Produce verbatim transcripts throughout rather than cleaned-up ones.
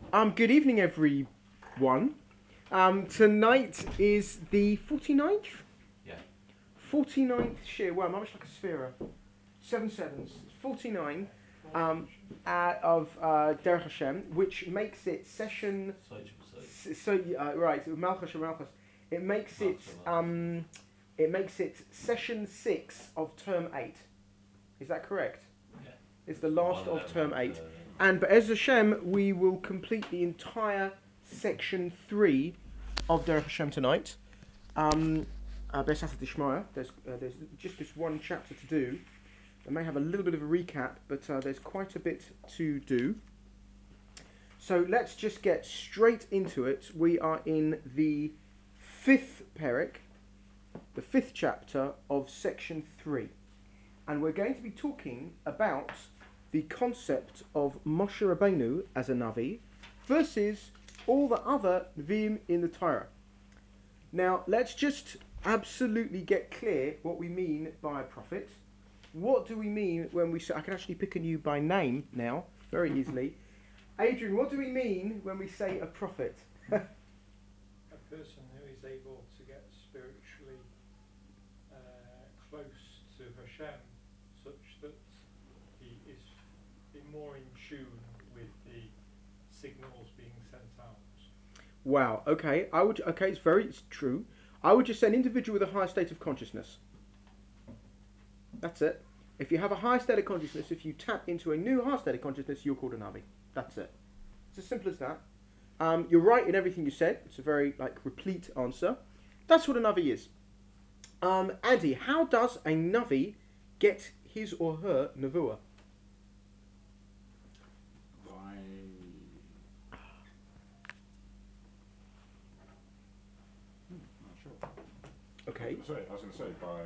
Um, good evening, everyone. Um, tonight is the forty-ninth? Yeah. forty-ninth share. Wow, much like a sphere. Seven sevens. forty-nine um, uh, of uh, Derech Hashem, which makes it session... So, So, uh, right, Malchus and Malchus. It makes it, um, it makes it session six of term eight. Is that correct? Yeah. It's the last of term eight. And Be'ez Hashem, we will complete the entire section three of Derech Hashem tonight. Um, uh, Be'ez Dishmaya. There's uh, there's just this one chapter to do. I may have a little bit of a recap, but uh, there's quite a bit to do. So let's just get straight into it. We are in the fifth perek, the fifth chapter of section three, and we're going to be talking about the concept of Moshe Rabbeinu as a Navi versus all the other Nevi'im in the Torah. Now, let's just absolutely get clear what we mean by a prophet. What do we mean when we say... I can actually pick on you by name now, very easily. Adrian, what do we mean when we say a prophet? A person who is able to get spiritually uh, close to Hashem, such that he is more in tune with the signals being sent out. Wow. Okay. I would. Okay. It's very. It's true. I would just say an individual with a high state of consciousness. That's it. If you have a high state of consciousness, if you tap into a new high state of consciousness, you're called a Navi. That's it. It's as simple as that. Um, you're right in everything you said. It's a very like replete answer. That's what a Navi is. Um, Andy, how does a Navi get his or her Nevuah? By hmm, not sure. Okay. I was going to say, I was going to say by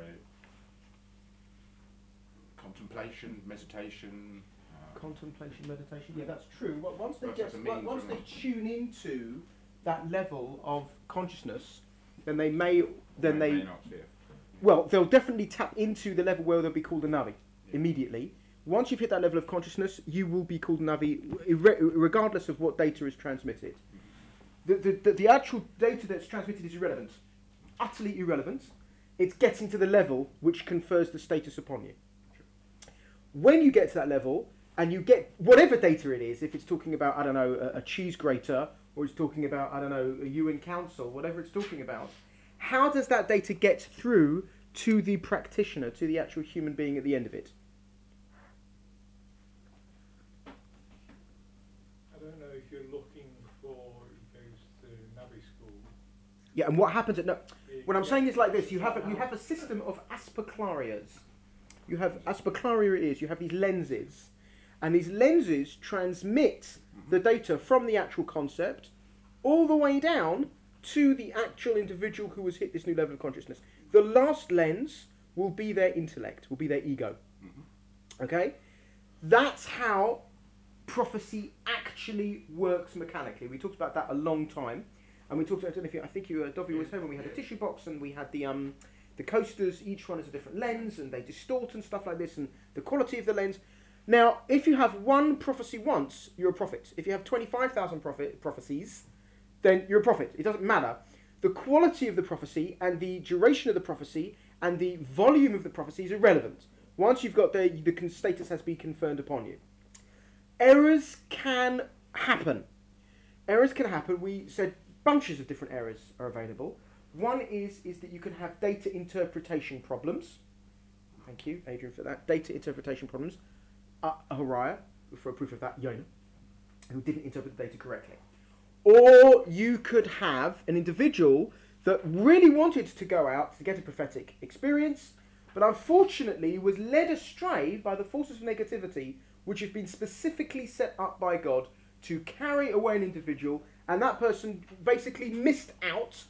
contemplation, meditation. Uh, Contemplation, meditation. Yeah, that's true. Well, once they Well, get, that's a well, means, once isn't they it? tune into that level of consciousness, then they may, then may, they, may not, yeah. well, they'll definitely tap into the level where they'll be called a Navi Yeah. immediately. Once you've hit that level of consciousness, you will be called a Navi, irre- regardless of what data is transmitted. The, the, the, the actual data that's transmitted is irrelevant, utterly irrelevant. It's getting to the level which confers the status upon you. When you get to that level, and you get whatever data it is, if it's talking about, I don't know, a, a cheese grater, or it's talking about, I don't know, a U N council, whatever it's talking about, how does that data get through to the practitioner, to the actual human being at the end of it? I don't know if you're looking for, he goes to Navi school. Yeah, and what happens at... No, It what I'm gets saying is like this, you have a, you somehow- have a system of asperclarias. You have asperclaria ears, you have these lenses, and these lenses transmit the data from the actual concept all the way down to the actual individual who has hit this new level of consciousness. The last lens will be their intellect, will be their ego. Mm-hmm. Okay? That's how prophecy actually works mechanically. We talked about that a long time, and we talked about, I don't know if you, I think you, uh, Dovey was here when we had a tissue box and we had the um, the coasters, each one has a different lens, and they distort and stuff like this, and the quality of the lens. Now, if you have one prophecy once, you're a prophet. If you have twenty-five thousand prophet, prophecies, then you're a prophet. It doesn't matter. The quality of the prophecy and the duration of the prophecy and the volume of the prophecy is irrelevant. Once you've got the, the status has been conferred upon you. Errors can happen. Errors can happen. We said bunches of different errors are available. One is, is that you can have data interpretation problems. Thank you, Adrian, for that. Data interpretation problems. Uh, Horiah, for a proof of that, Yonah, who didn't interpret the data correctly. Or you could have an individual that really wanted to go out to get a prophetic experience, but unfortunately was led astray by the forces of negativity which have been specifically set up by God to carry away an individual, and that person basically missed out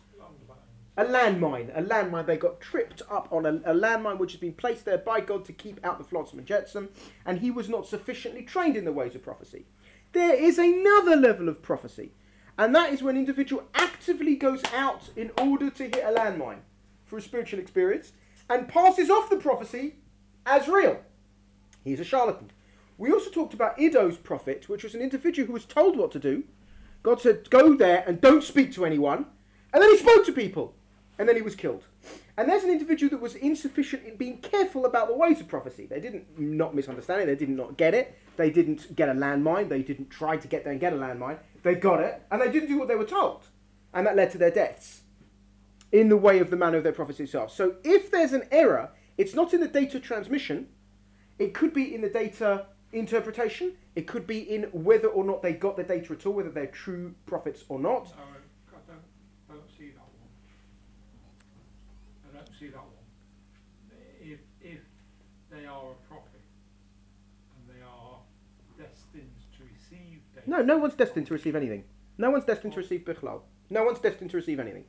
a landmine. A landmine. They got tripped up on a, a landmine which has been placed there by God to keep out the flotsam and jetsam, and he was not sufficiently trained in the ways of prophecy. There is another level of prophecy, and that is when an individual actively goes out in order to hit a landmine for a spiritual experience and passes off the prophecy as real. He's a charlatan. We also talked about Iddo's prophet, which was an individual who was told what to do, God said, go there and don't speak to anyone. And then he spoke to people. And then he was killed. And there's an individual that was insufficient in being careful about the ways of prophecy. They didn't not misunderstand it. They did not get it. They didn't get a landmine. They didn't try to get there and get a landmine. They got it. And they didn't do what they were told. And that led to their deaths in the way of the manner of their prophecy itself. So if there's an error, it's not in the data transmission. It could be in the data interpretation. It could be in whether or not they got the data at all, whether they're true prophets or not. No, I don't, I don't see that one. I don't see that one. If if they are a prophet and they are destined to receive data. No, no one's destined to receive anything. No one's destined to receive Bichlal. No one's destined to receive anything.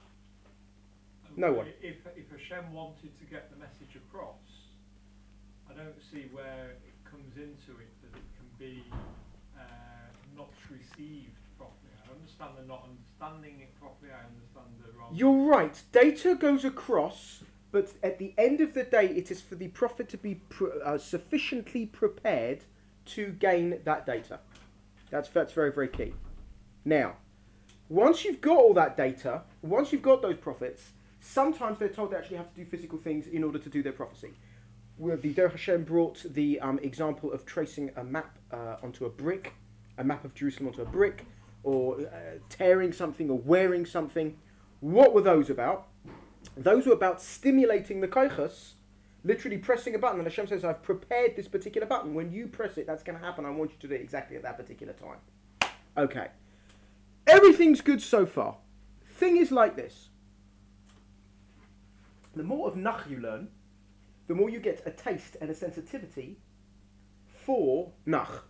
No one. If if Hashem wanted to get the message across, I don't see where it comes into it that it can be uh, not received properly. I understand they're not understanding it properly. I understand the wrong. You're right. Data goes across, but at the end of the day, it is for the prophet to be pr- uh, sufficiently prepared to gain that data. That's that's very very key. Now, once you've got all that data, once you've got those prophets, sometimes they're told they actually have to do physical things in order to do their prophecy. Where the Derech Hashem brought the um, example of tracing a map uh, onto a brick, a map of Jerusalem onto a brick, or uh, tearing something or wearing something. What were those about? Those were about stimulating the koichas, literally pressing a button. And Hashem says, I've prepared this particular button. When you press it, that's going to happen. I want you to do it exactly at that particular time. Okay. Everything's good so far. Thing is like this. The more of Nach you learn, the more you get a taste and a sensitivity for Nach.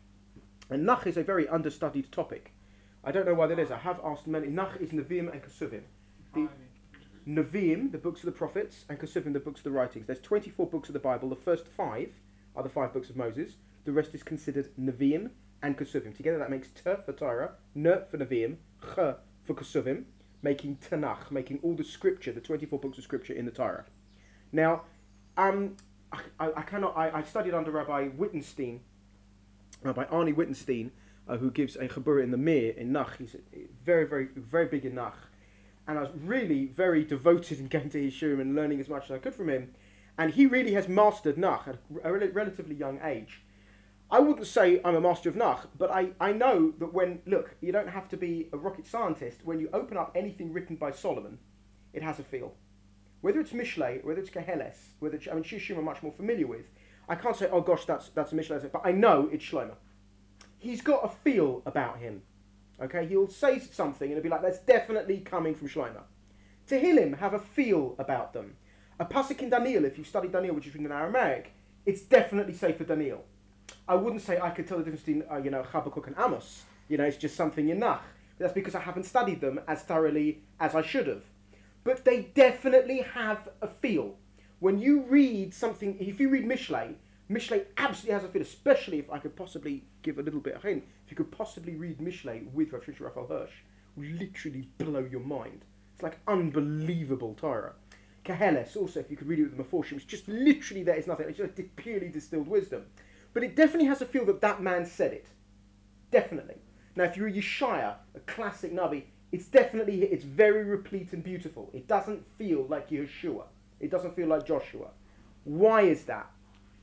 And Nach is a very understudied topic. I don't know why that is. I have asked many. Nach is Nevi'im and Kesuvim. The Nevi'im, the books of the prophets, and Kesuvim, the books of the writings. There's twenty-four books of the Bible. The first five are the five books of Moses. The rest is considered Nevi'im and Kesuvim. Together that makes T for Torah, N for Nevi'im, Ch for Kesuvim, making Tanakh, making all the scripture, the twenty-four books of scripture in the Torah. Now, um, I, I, I cannot. I, I studied under Rabbi Wittenstein, Rabbi Arnie Wittenstein, uh, who gives a Chabura in the Mir in Nach. He's very, very, very big in Nach, and I was really very devoted in going to his shiurim and learning as much as I could from him. And he really has mastered Nach at a rel- relatively young age. I wouldn't say I'm a master of Nach, but I, I know that when, look, you don't have to be a rocket scientist. When you open up anything written by Solomon, it has a feel. Whether it's Mishlei, whether it's Keheles, whether it's, I mean, Shishim I'm much more familiar with. I can't say, oh gosh, that's that's a Mishlei, but I know it's Shlomo. He's got a feel about him. Okay, he'll say something and it'll be like, that's definitely coming from Shlomo. Tehillim have a feel about them. A pasuk in Daniel, if you study Daniel, which is written in Aramaic, it's definitely safe for Daniel. I wouldn't say I could tell the difference between, uh, you know, Habakkuk and Amos. You know, it's just something in Nach. But that's because I haven't studied them as thoroughly as I should have. But they definitely have a feel. When you read something, if you read Mishlei, Mishlei absolutely has a feel, especially if I could possibly give a little bit of hint, if you could possibly read Mishlei with Rav Shimshon Raphael Hirsch, will literally blow your mind. It's like unbelievable Torah. Keheles, also, if you could read it with the Meforshim, it's just literally there is nothing. It's just purely distilled wisdom. But it definitely has a feel that that man said it. Definitely. Now, if you read Yeshaya, a classic Navi, it's definitely, it's very replete and beautiful. It doesn't feel like Yeshua. It doesn't feel like Joshua. Why is that?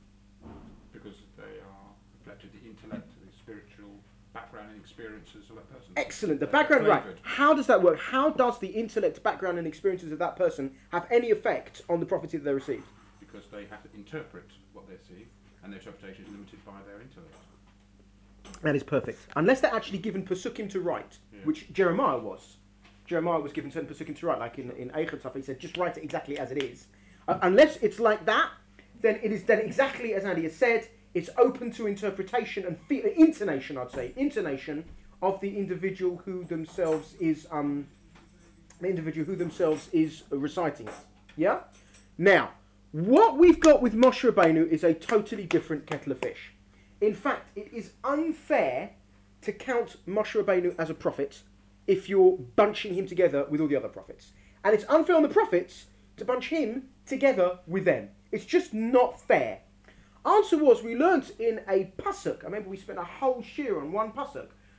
Because they are reflected the intellect, the spiritual background and experiences of that person. Excellent. The They're background, right. flavoured. How does that work? How does the intellect, background and experiences of that person have any effect on the prophecy that they received? Because they have to interpret what they see, and their interpretation is limited by their intellect. That is perfect. Unless they're actually given Pesukim to write, Yeah. which Jeremiah was. Jeremiah was given certain Pesukim to write, like in, in Eichel stuff, he said, just write it exactly as it is. Uh, unless it's like that, then it is then exactly as Andy has said, it's open to interpretation and fe- intonation, I'd say, intonation of the individual who themselves is, um, the individual who themselves is reciting it. Yeah? Now, what we've got with Moshe Rabbeinu is a totally different kettle of fish. In fact, it is unfair to count Moshe Rabbeinu as a prophet if you're bunching him together with all the other prophets. And it's unfair on the prophets to bunch him together with them. It's just not fair. Answer was, we learnt in a pasuk, I remember we spent a whole shir on one pasuk,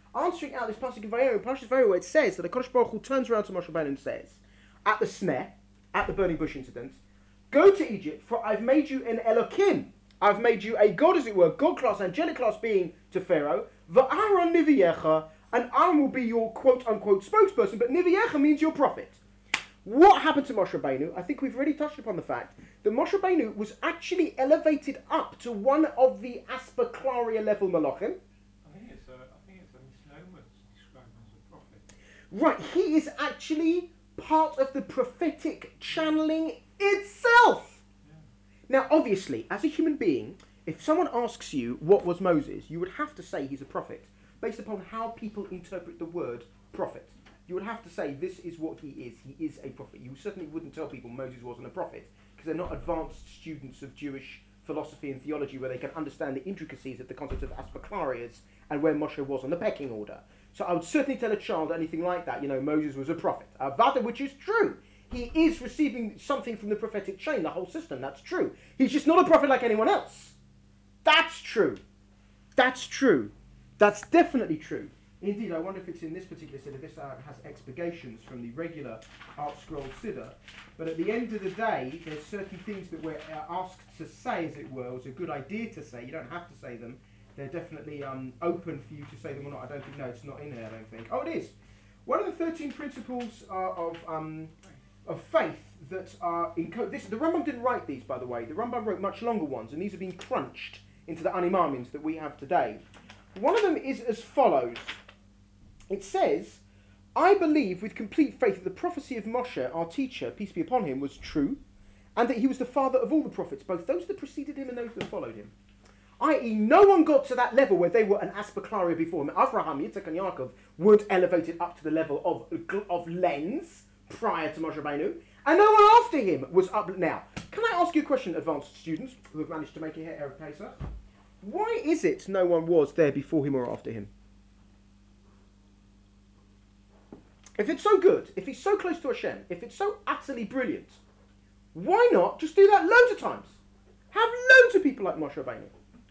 answering out this passage in Vayera, Parshas Vayera, where it says that the Kodesh Baruch Hu turns around to Moshe Rabbeinu and says, at the snare, at the burning bush incident, go to Egypt, for I've made you an Elokim. I've made you a god, as it were, god class, angelic class being to Pharaoh. Va'aron Niviyecha, and Aaron will be your quote-unquote spokesperson, but Niviyecha means your prophet. What happened to Moshe Rabbeinu? I think we've already touched upon the fact that Moshe Rabbeinu was actually elevated up to one of the Aspaklaria level Malachim. I think it's a, I think it's a misnomer to describe him as a prophet. Right, he is actually part of the prophetic channeling itself. Yeah. Now, obviously, as a human being, if someone asks you what was Moses, you would have to say he's a prophet, based upon how people interpret the word prophet. You would have to say this is what he is. He is a prophet. You certainly wouldn't tell people Moses wasn't a prophet, because they're not advanced students of Jewish philosophy and theology where they can understand the intricacies of the concept of Aspaklarias and where Moshe was on the pecking order. So I would certainly tell a child anything like that, you know, Moses was a prophet. Uh, Vada, which is true. He is receiving something from the prophetic chain, the whole system, that's true. He's just not a prophet like anyone else. That's true. That's true. That's definitely true. Indeed, I wonder if it's in this particular Siddur. This uh, has expurgations from the regular Art Scroll Siddur. But at the end of the day, there's certain things that we're uh, asked to say, as it were. It's a good idea to say. You don't have to say them. They're definitely um, open for you to say them or not. I don't think, no, it's not in there, I don't think. Oh, it is. One of the thirteen principles uh, of um, of faith that are in code. This, the Rambam didn't write these, by the way. The Rambam wrote much longer ones, and these have been crunched into the Animamins that we have today. One of them is as follows. It says, I believe with complete faith that the prophecy of Moshe, our teacher, peace be upon him, was true, and that he was the father of all the prophets, both those that preceded him and those that followed him. that is, no one got to that level where they were an Aspaklaria before him. Avraham, Yitzhak, and Yaakov weren't elevated up to the level of, of lens prior to Moshe Rabbeinu, and no one after him was up. Now, can I ask you a question, advanced students who have managed to make it here, Erev Pesach? Why is it no one was there before him or after him? If it's so good, if he's so close to Hashem, if it's so utterly brilliant, why not just do that loads of times? Have loads of people like Moshe Rabbeinu.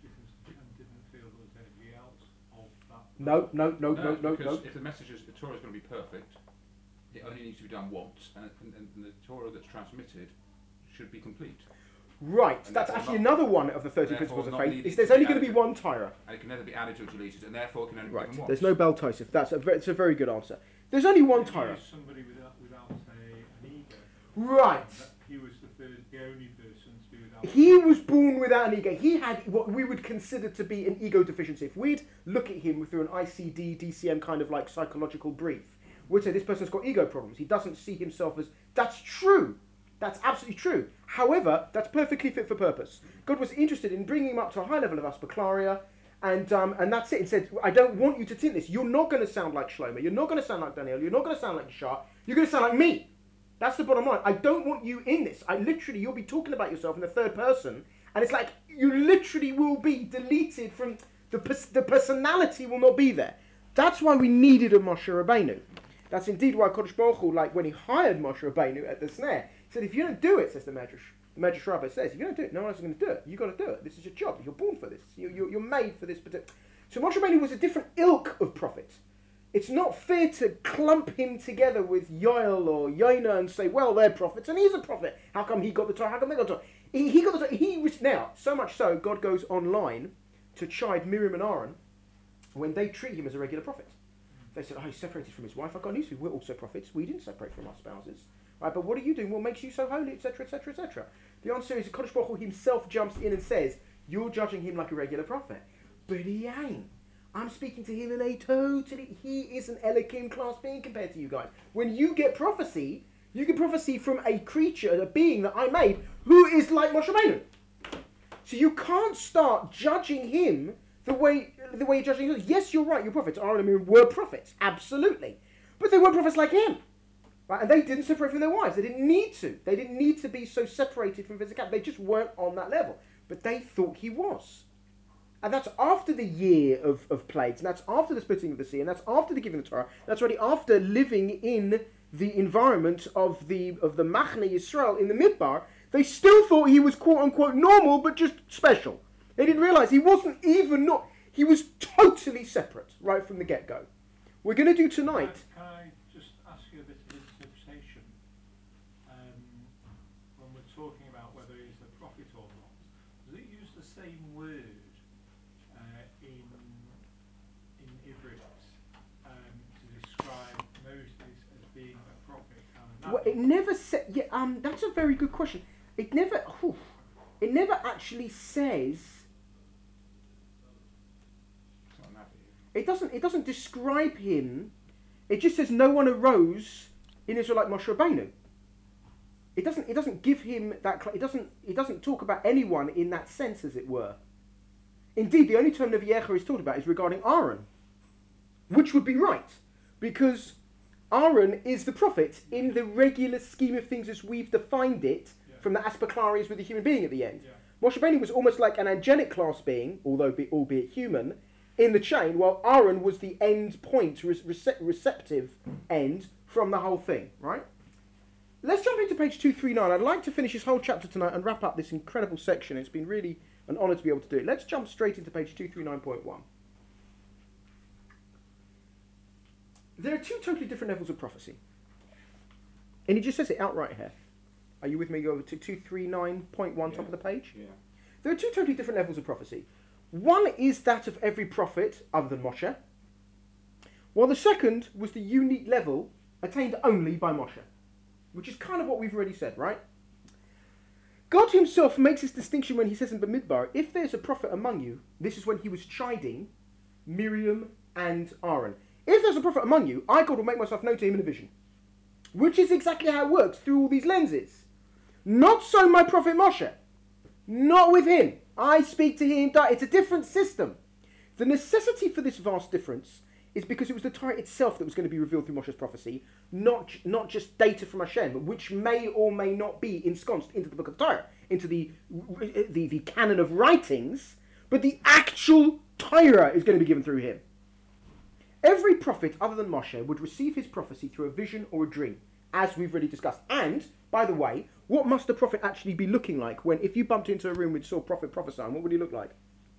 No, no, no, no, no, no. Because if the message is the Torah is going to be perfect, it only needs to be done once, and, and, and the Torah that's transmitted should be complete. Right, And that's actually another one of the thirty therefore principles of not faith. needed Is there's to only be going to be added. one Torah. And it can never be added or deleted, and therefore can only be Right, given once. there's no Bel Tosif. That's a very, it's a very good answer. There's only one If you Torah. use somebody without, without a, an ego. Right. That he was the, third, the only person to be without. He was born without an ego. He had what we would consider to be an ego deficiency. If we'd look at him through an I C D, D C M kind of like psychological brief, we'd say this person's got ego problems. He doesn't see himself as... That's true. That's absolutely true. However, that's perfectly fit for purpose. God was interested in bringing him up to a high level of Aspaklaria, and um, and that's it. And said, I don't want you to think this. You're not going to sound like Shlomo. You're not going to sound like Daniel. You're not going to sound like Yeshua. You're going to sound like me. That's the bottom line. I don't want you in this. I literally, you'll be talking about yourself in the third person, and it's like you literally will be deleted from the pers- the personality will not be there. That's why we needed a Moshe Rabbeinu. That's indeed why Kodesh Baruch Hu, like when he hired Moshe Rabbeinu at the snare, he said, if you don't do it, says the Medrash, the Medrash Rabbah says, if you don't do it, no one else is going to do it. You've got to do it. This is your job. You're born for this. You, you, you're made for this particular... So Moshe Rabbeinu was a different ilk of prophet. It's not fair to clump him together with Yoel or Yonah and say, well, they're prophets and he's a prophet. How come he got the Torah? How come they got the Torah? He, he got the Torah. He was, now, so much so, God goes online to chide Miriam and Aaron when they treat him as a regular prophet. They said, oh, he's separated from his wife. I've got news for you. We're also prophets. We didn't separate from our spouses. Right, but what are you doing? What makes you so holy, et cetera, et cetera, et cetera? The answer is that Kodesh Baruch Hu himself jumps in and says, you're judging him like a regular prophet. But he ain't. I'm speaking to him in a totally... He is an Elohim class being compared to you guys. When you get prophecy, you get prophecy from a creature, a being that I made, who is like Moshe Rabbeinu. So you can't start judging him the way the way you're judging others. Yes, you're right, you're prophets. Aaron and Miriam were prophets, absolutely. But they weren't prophets like him. Right? And they didn't separate from their wives. They didn't need to. They didn't need to be so separated from physicality. They just weren't on that level. But they thought he was. And that's after the year of, of plagues, and that's after the splitting of the sea, and that's after the giving of the Torah. That's already after living in the environment of the of the Machne Yisrael in the Midbar. They still thought he was quote unquote normal, but just special. They didn't realize he wasn't even not. He was totally separate right from the get-go. We're going to do tonight. Can I, can I just ask you a bit of interpretation? Um, when we're talking about whether he's a prophet or not, does it use the same word uh, in in Ivrit um, to describe Moses as being a prophet and a Well, nabi? it never said. Yeah, um, that's a very good question. It never. Whew, it never actually says. It's not nabi. It doesn't. It doesn't describe him. It just says no one arose in Israel like Moshe Rabbeinu. It doesn't. It doesn't give him that. cl- It doesn't. It doesn't talk about anyone in that sense, as it were. Indeed, the only term Nevi'echa is talked about is regarding Aaron, which would be right, because Aaron is the prophet in the regular scheme of things as we've defined it Yeah. from the Asperclarias with the human being at the end. Yeah. Moshe Rabbeinu was almost like an angelic class being, although be, albeit human, in the chain, while Aaron was the end point, re- rece- receptive end from the whole thing, right? Let's jump into page two thirty-nine. I'd like to finish this whole chapter tonight and wrap up this incredible section. It's been really an honour to be able to do it. Let's jump straight into page two thirty-nine point one. There are two totally different levels of prophecy. And he just says it outright here. Are you with me? Go over to two thirty-nine point one, top Yeah. of the page. Yeah. There are two totally different levels of prophecy. One is that of every prophet other than Moshe, while the second was the unique level attained only by Moshe, which is kind of what we've already said, right? God himself makes this distinction when he says in Bamidbar, if there's a prophet among you, this is when he was chiding Miriam and Aaron. If there's a prophet among you, I, God, will make myself known to him in a vision. Which is exactly how it works through all these lenses. Not so my prophet Moshe. Not with him. I speak to him. It's a different system. The necessity for this vast difference is because it was the Torah itself that was going to be revealed through Moshe's prophecy, not, not just data from Hashem, which may or may not be ensconced into the book of Torah, into the, the, the canon of writings, but the actual Torah is going to be given through him. Every prophet other than Moshe would receive his prophecy through a vision or a dream, as we've already discussed. And, by the way, what must a prophet actually be looking like when, if you bumped into a room with saw a prophet prophesying, what would he look like?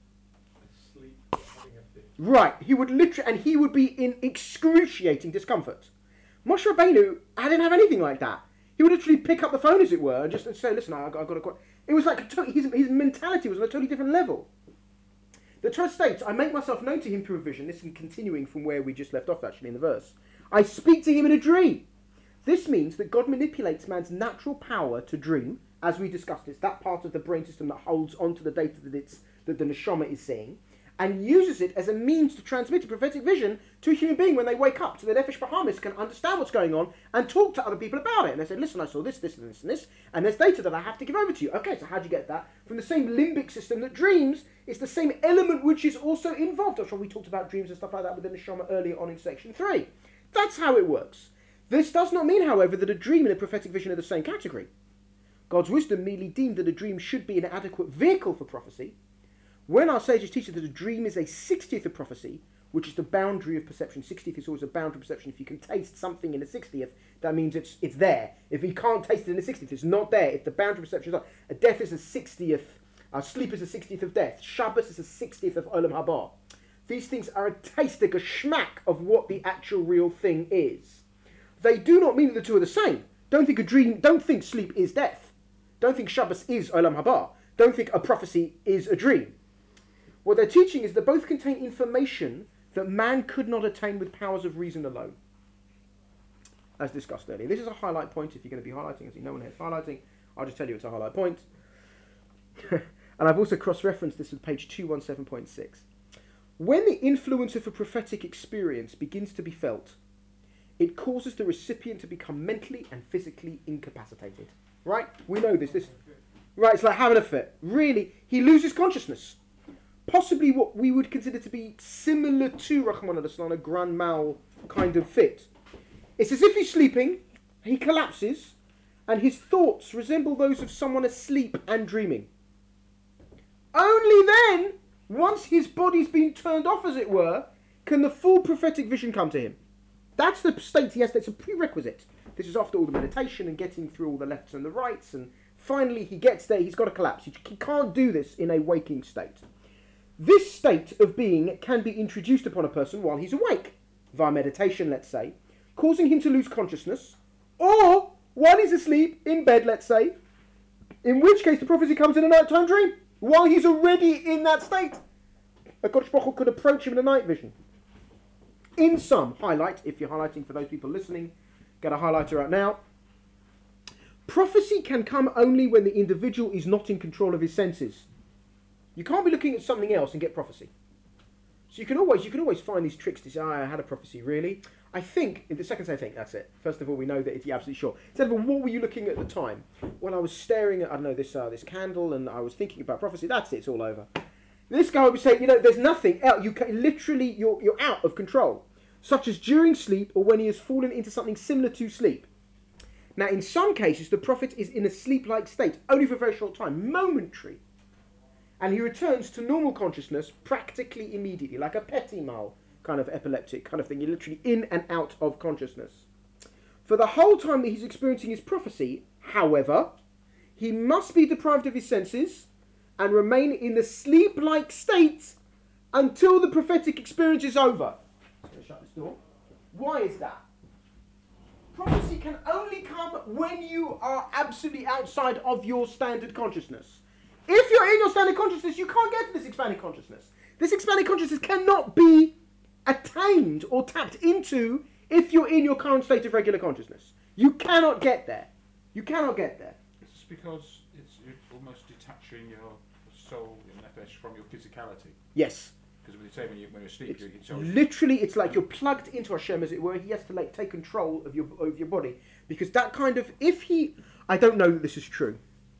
Asleep, having a fit. Right, he would literally, and he would be in excruciating discomfort. Moshe Rabbeinu, I didn't have anything like that. He would literally pick up the phone, as it were, and just say, listen, I've got, I've got a... qu-" It was like, a to- his, his mentality was on a totally different level. The Torah states, I make myself known to him through a vision. This is continuing from where we just left off, actually, in the verse. I speak to him in a dream. This means that God manipulates man's natural power to dream, as we discussed. It's that part of the brain system that holds onto the data that, it's, that the neshama is seeing, and uses it as a means to transmit a prophetic vision to a human being when they wake up, so that Nefesh Bahamis can understand what's going on and talk to other people about it. And they say, listen, I saw this, this, and this, and this, and there's data that I have to give over to you. Okay, so how do you get that? From the same limbic system that dreams, it's the same element which is also involved. That's why we talked about dreams and stuff like that with the neshama earlier on in section three. That's how it works. This does not mean, however, that a dream and a prophetic vision are the same category. God's wisdom merely deemed that a dream should be an adequate vehicle for prophecy. When our sages teach us that a dream is a sixtieth of prophecy, which is the boundary of perception, sixtieth is always a boundary of perception. If you can taste something in a sixtieth, that means it's it's there. If you can't taste it in a sixtieth, it's not there. If the boundary of perception is not, a death is a sixtieth, a sleep is a sixtieth of death, Shabbos is a sixtieth of Olam Haba. These things are a taste, a geschmack of what the actual real thing is. They do not mean that the two are the same. Don't think a dream, don't think sleep is death. Don't think Shabbos is Olam Haba. Don't think a prophecy is a dream. What they're teaching is that both contain information that man could not attain with powers of reason alone. As discussed earlier. This is a highlight point if you're going to be highlighting. I see no one here is highlighting. I'll just tell you it's a highlight point. And I've also cross-referenced this with page two seventeen point six. When the influence of a prophetic experience begins to be felt, it causes the recipient to become mentally and physically incapacitated. Right? We know this. This right, it's like having a fit. Really, he loses consciousness. Possibly what we would consider to be similar to Rahman al-Islam, a grand mal kind of fit. It's as if he's sleeping, he collapses, and his thoughts resemble those of someone asleep and dreaming. Only then, once his body's been turned off, as it were, can the full prophetic vision come to him. That's the state he has. That's a prerequisite. This is after all the meditation and getting through all the lefts and the rights, and finally he gets there, he's got to collapse. He can't do this in a waking state. This state of being can be introduced upon a person while he's awake, via meditation, let's say, causing him to lose consciousness, or while he's asleep, in bed, let's say, in which case the prophecy comes in a nighttime dream, while he's already in that state. A Kodesh Baruch Hu could approach him in a night vision. In sum, highlight, if you're highlighting for those people listening, get a highlighter out now. Prophecy can come only when the individual is not in control of his senses. You can't be looking at something else and get prophecy. So you can always you can always find these tricks to say, oh, I had a prophecy, really? I think, in the second say, I think that's it. First of all, we know that it's absolutely sure. Instead of, what were you looking at the time? Well, I was staring at, I don't know, this uh, this candle, and I was thinking about prophecy. That's it, it's all over. This guy would say, you know, there's nothing else. You can, literally, you're, you're out of control. Such as during sleep, or when he has fallen into something similar to sleep. Now, in some cases, the prophet is in a sleep-like state, only for a very short time, momentary. And he returns to normal consciousness practically immediately, like a petit mal kind of epileptic kind of thing. You're literally in and out of consciousness. For the whole time that he's experiencing his prophecy, however, he must be deprived of his senses and remain in the sleep-like state until the prophetic experience is over. I'm going to shut this door. Why is that? Prophecy can only come when you are absolutely outside of your standard consciousness. If you're in your standard consciousness, you can't get to this expanded consciousness. This expanded consciousness cannot be attained or tapped into if you're in your current state of regular consciousness. You cannot get there. You cannot get there. It's because it's you're almost detaching your soul, your nefesh, from your physicality. Yes. Because when you say when, you, when you're asleep, It's you can tell. literally, it's like you're plugged into Hashem, as it were. He has to like take control of your of your body, because that kind of, if he, I don't know that this is true,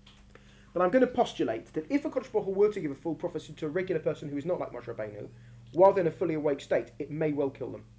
but I'm going to postulate that if a Kodesh Baruch Hu were to give a full prophecy to a regular person who is not like Moshe Rabbeinu, while they're in a fully awake state, it may well kill them.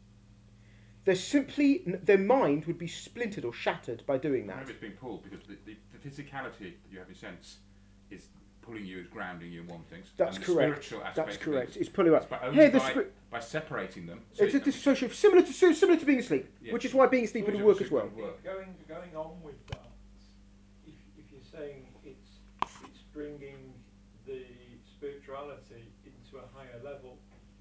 They're simply, their mind would be splintered or shattered by doing that. Maybe it's being pulled because the, the, the physicality that you have in sense is pulling you, is grounding you in one thing. That's and correct. The spiritual aspect That's correct. Of things, It's pulling up. by, only Hey, the by, spri- by separating them. So it's a you- dissociative, similar to similar to being asleep, Yeah. which is why being asleep would work as well. Work. Going going on with that, if if you're saying it's it's bringing the spirituality into a higher level,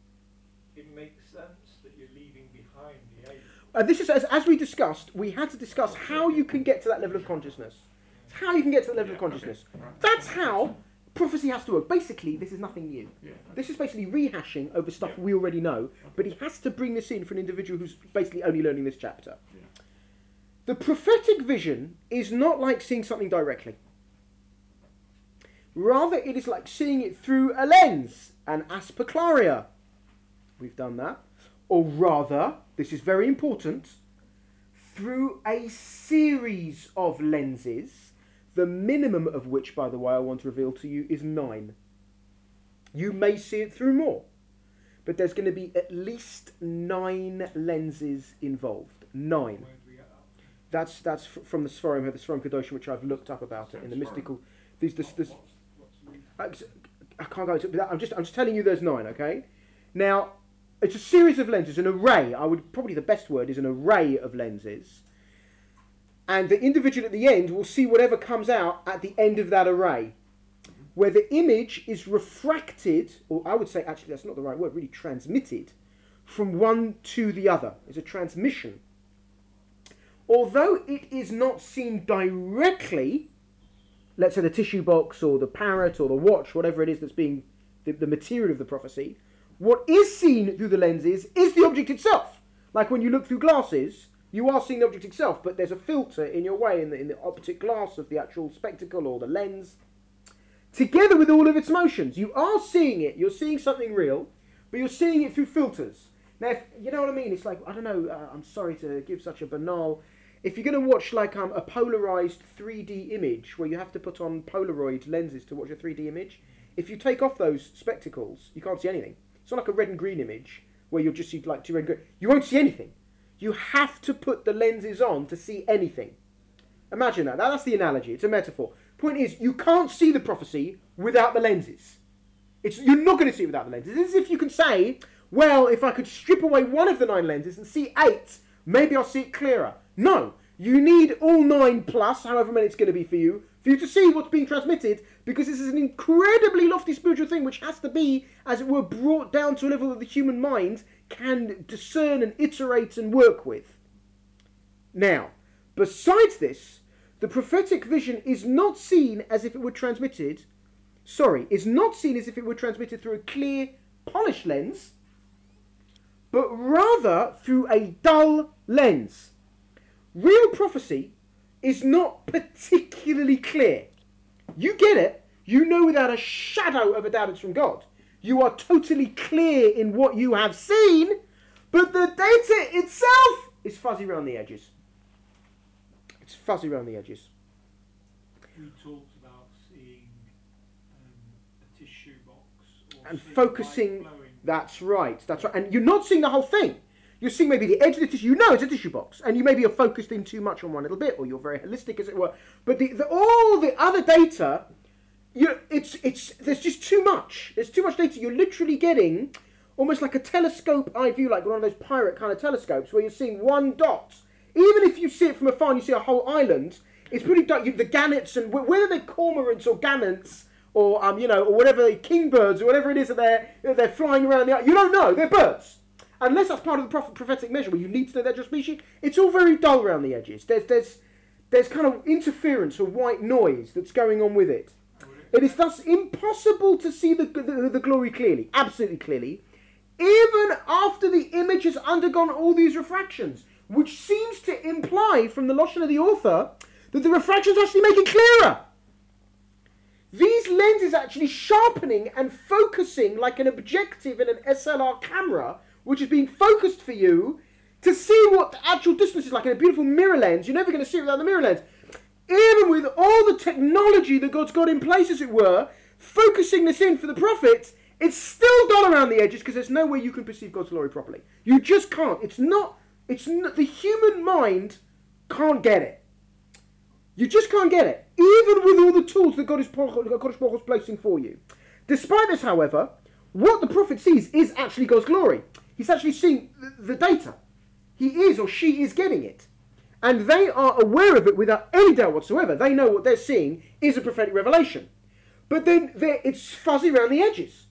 it makes sense that you're leaving behind the age. Uh, this is as, as we discussed. We had to discuss how you can get to that level of consciousness. It's how you can get to that level Yeah, of consciousness. okay, right. That's how prophecy has to work. Basically, this is nothing new. Yeah. This is basically rehashing over stuff Yeah. we already know, but he has to bring this in for an individual who's basically only learning this chapter. Yeah. The prophetic vision is not like seeing something directly. Rather, it is like seeing it through a lens, an asperclaria. We've done that. Or rather, this is very important, through a series of lenses, the minimum of which, by the way, I want to reveal to you is nine. You may see it through more, but there's going to be at least nine lenses involved. Nine. Where do we get that? That's that's f- from the Sforim, the Sforim Kedoshim, which I've looked up about it in the Sforim. mystical. These, this, this, What's, what's the- I can't go into that. I'm just I'm just telling you there's nine. Okay. Now, it's a series of lenses, an array. I would probably the best word is an array of lenses. And the individual at the end will see whatever comes out at the end of that array, where the image is refracted, or I would say actually that's not the right word, really transmitted from one to the other. It's a transmission. Although it is not seen directly, let's say the tissue box or the parrot or the watch, whatever it is that's being the, the material of the prophecy, what is seen through the lenses is the object itself. Like when you look through glasses, you are seeing the object itself, but there's a filter in your way in the, in the optic glass of the actual spectacle or the lens. Together with all of its motions, you are seeing it, you're seeing something real, but you're seeing it through filters. Now, if, you know what I mean? It's like, I don't know, uh, I'm sorry to give such a banal... If you're going to watch like um, a polarized three D image, where you have to put on Polaroid lenses to watch a three D image, if you take off those spectacles, you can't see anything. It's not like a red and green image, where you'll just see like two red and green. You won't see anything. You have to put the lenses on to see anything. Imagine that. That's the analogy. It's a metaphor. Point is, you can't see the prophecy without the lenses. It's, you're not going to see it without the lenses. It's as if you can say, well, if I could strip away one of the nine lenses and see eight, maybe I'll see it clearer. No, You need all nine plus, however many it's going to be for you, for you to see what's being transmitted, because this is an incredibly lofty spiritual thing which has to be, as it were, brought down to a level that the human mind can discern and iterate and work with. Now, besides this, the prophetic vision is not seen as if it were transmitted, sorry, is not seen as if it were transmitted through a clear, polished lens, but rather through a dull lens. Real prophecy is not particularly clear. You get it. You know without a shadow of a doubt it's from God. You are totally clear in what you have seen, but the data itself is fuzzy around the edges. It's fuzzy around the edges. We talked about seeing um, a tissue box or And seeing focusing. light flowing. That's right. That's right. And you're not seeing the whole thing. You're seeing maybe the edge of the tissue. You know it's a tissue box, and you maybe are focused in too much on one little bit, or you're very holistic, as it were. But the, the, all the other data, you it's it's there's just too much. There's too much data. You're literally getting almost like a telescope eye view, like one of those pirate kind of telescopes, where you're seeing one dot. Even if you see it from afar and you see a whole island, it's pretty dark. You, the gannets and whether they're cormorants or gannets or um you know or whatever kingbirds or whatever it is that they're they're flying around the you don't know. They're birds. Unless that's part of the prophet, prophetic measure where you need to know their species, it's all very dull around the edges. There's there's there's kind of interference or white noise that's going on with it. It is thus impossible to see the, the, the glory clearly, absolutely clearly, even after the image has undergone all these refractions, which seems to imply from the Lashon of the author that the refractions actually make it clearer. These lenses actually sharpening and focusing like an objective in an S L R camera, which is being focused for you to see what the actual distance is like in a beautiful mirror lens. You're never going to see it without the mirror lens. Even with all the technology that God's got in place, as it were, focusing this in for the prophets, it's still dull around the edges because there's no way you can perceive God's glory properly. You just can't. It's not, it's not, the human mind can't get it. You just can't get it, even with all the tools that God is, God is placing for you. Despite this, however, what the prophet sees is actually God's glory. He's actually seeing the data. He is or she is getting it. And they are aware of it without any doubt whatsoever. They know what they're seeing is a prophetic revelation. But then it's fuzzy around the edges.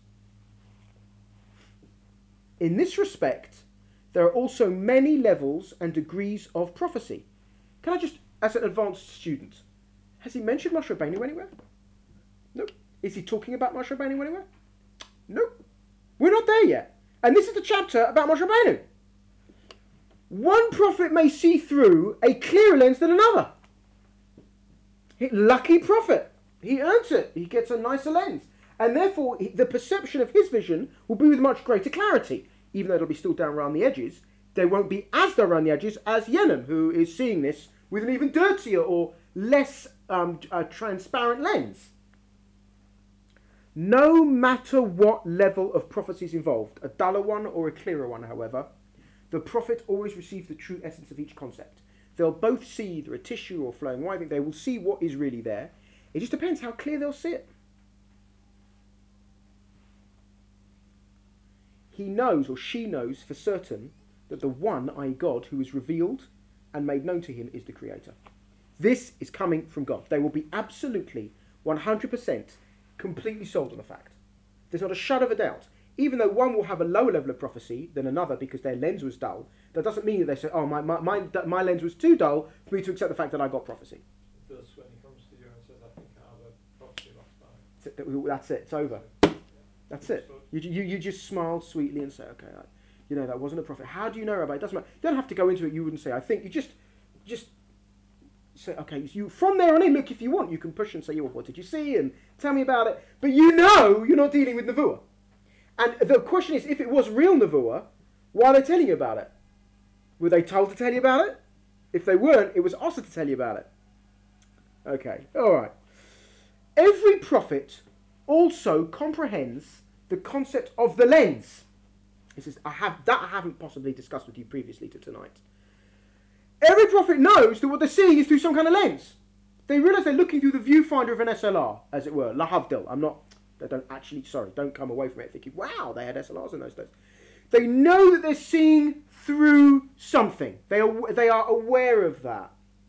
In this respect, there are also many levels and degrees of prophecy. Can I just, as an advanced student, has he mentioned Moshe Rabbeinu anywhere? No. Is he talking about Moshe Rabbeinu anywhere? No. We're not there yet. And this is the chapter about Moshe Rabbeinu. One prophet may see through a clearer lens than another. He, lucky prophet. He earns it. He gets a nicer lens. And therefore, he, the perception of his vision will be with much greater clarity. Even though it'll be still down around the edges, they won't be as down around the edges as Yenim, who is seeing this with an even dirtier or less um, uh, transparent lens. No matter what level of prophecy is involved, a duller one or a clearer one, however, the prophet always receives the true essence of each concept. They'll both see either a tissue or flowing wine. I think they will see what is really there. It just depends how clear they'll see it. He knows, or she knows for certain, that the one, that is God, who is revealed and made known to him is the Creator. This is coming from God. They will be absolutely one hundred percent completely sold on the fact. There's not a shadow of a doubt. Even though one will have a lower level of prophecy than another because their lens was dull, that doesn't mean that they say, oh, my, my, my, my lens was too dull for me to accept the fact that I got prophecy. Thus, when he comes to you and says, I think I have a prophecy last night. That's it. It's over. That's it. You, you, you just smile sweetly and say, okay, I, you know, that wasn't a prophet. How do you know, Rabbi? It doesn't matter. You don't have to go into it. You wouldn't say, I think. You just, just say, okay, you from there on in, look, if you want, you can push and say, well, what did you see? And tell me about it. But you know you're not dealing with Nevuah. And the question is, if it was real Nevuah, why are they telling you about it? Were they told to tell you about it? If they weren't, it was also to tell you about it. Okay, all right. Every prophet also comprehends the concept of the lens. This is, I have, that I haven't possibly discussed with you previously to tonight. Every prophet knows that what they're seeing is through some kind of lens. They realise they're looking through the viewfinder of an S L R, as it were. Lahavdil. I'm not... They don't actually, sorry, don't come away from it thinking, wow, they had S L Rs in those days. They know that they're seeing through something. They are, they are aware of that.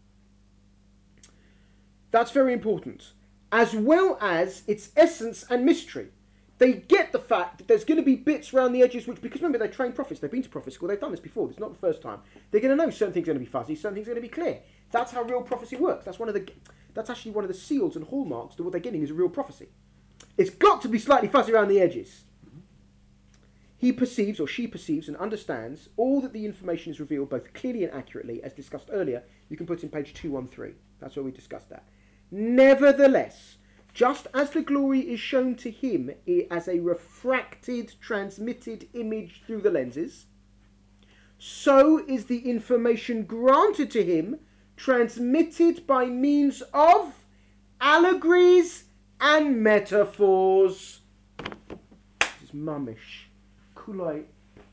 That's very important. As well as its essence and mystery. They get the fact that there's going to be bits around the edges which, because remember, they're trained prophets, they've been to prophet school, they've done this before, this is not the first time. They're going to know certain things are going to be fuzzy, certain things are going to be clear. That's how real prophecy works. That's one of the, that's actually one of the seals and hallmarks that what they're getting is a real prophecy. It's got to be slightly fuzzy around the edges. He perceives, or she perceives, and understands all that the information is revealed both clearly and accurately, as discussed earlier. You can put in page two thirteen. That's where we discussed that. Nevertheless, just as the glory is shown to him as a refracted, transmitted image through the lenses, so is the information granted to him transmitted by means of allegories and metaphors. This is mummish. Kulai.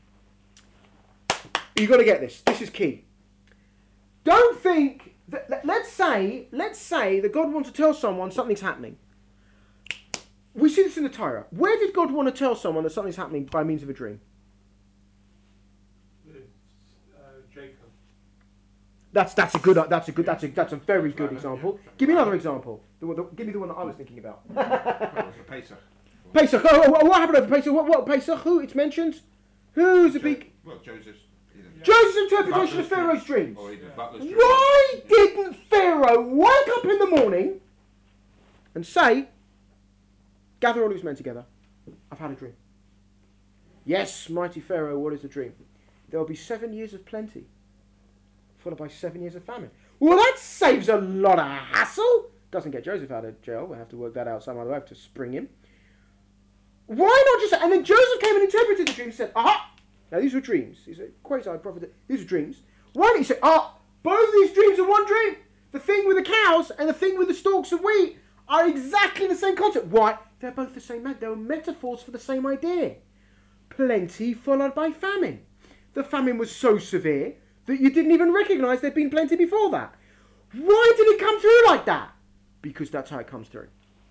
You've got to get this. This is key. Don't think that, let's say, let's say that God wants to tell someone something's happening. We see this in the Torah. Where did God want to tell someone that something's happening by means of a dream? It's, uh, Jacob. That's that's a good that's a good that's a that's a very good example. Give me another example. The, one- the, give me the one that I was thinking about. Well, it's a Pesach. Pesach. Oh, oh, what happened over Pesach? What, what Pesach? Who? It's mentioned. Who's the big? Well, Joseph's. either Joseph's interpretation Butler's of Pharaoh's dreams. Or either Butler's dream. Why didn't Pharaoh wake up in the morning and say, "Gather all his men together. I've had a dream." Yes, mighty Pharaoh, what is the dream? There will be seven years of plenty, followed by seven years of famine. Well, that saves a lot of hassle. Doesn't get Joseph out of jail. We'll have to work that out some other way to spring him. Why not just... And then Joseph came and interpreted the dream and said, aha! Now, these were dreams. He's a quasi-prophet. These are dreams. Why didn't he say, ah, both of these dreams are one dream? The thing with the cows and the thing with the stalks of wheat are exactly the same concept. Why? They're both the same. They're metaphors for the same idea. Plenty followed by famine. The famine was so severe that you didn't even recognise there'd been plenty before that. Why did it come through like that? Because that's how it comes through.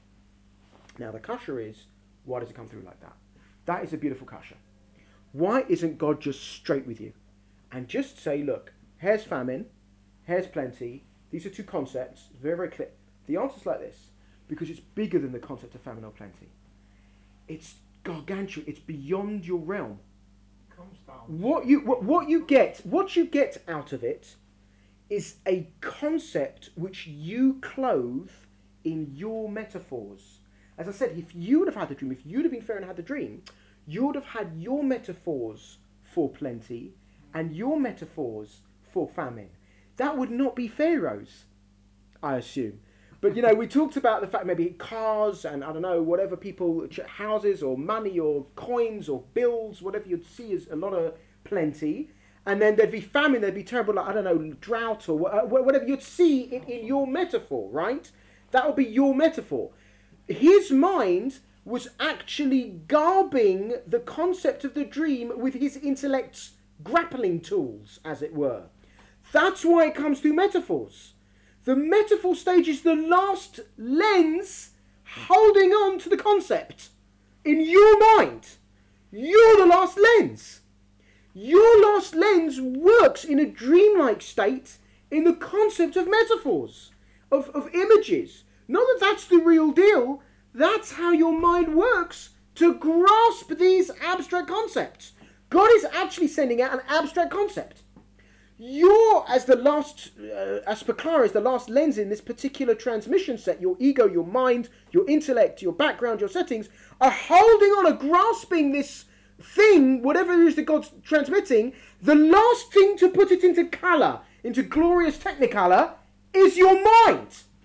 Now, the kasha is, why does it come through like that? That is a beautiful kasha. Why isn't God just straight with you? And just say, look, here's famine, here's plenty. These are two concepts, very, very clear. The answer's like this, because it's bigger than the concept of famine or plenty. It's gargantuan, it's beyond your realm. Comes down. What you what, what you get what you get out of it is a concept which you clothe in your metaphors. As I said, if you would have had the dream, if you'd have been fair and had the dream, you would have had your metaphors for plenty and your metaphors for famine. That would not be Pharaoh's, I assume. But, you know, we talked about the fact maybe cars and, I don't know, whatever people, houses or money or coins or bills, whatever you'd see as a lot of plenty. And then there'd be famine, there'd be terrible, like, I don't know, drought or whatever you'd see in, in your metaphor, right? That would be your metaphor. His mind was actually garbing the concept of the dream with his intellect's grappling tools, as it were. That's why it comes through metaphors. The metaphor stage is the last lens holding on to the concept in your mind. You're the last lens. Your last lens works in a dreamlike state in the concept of metaphors, of, of images. Not that that's the real deal. That's how your mind works to grasp these abstract concepts. God is actually sending out an abstract concept. You're, as the last, uh, as Pakara, as the last lens in this particular transmission set, your ego, your mind, your intellect, your background, your settings, are holding on, are grasping this thing, whatever it is that God's transmitting. The last thing to put it into colour, into glorious technicolor, is your mind.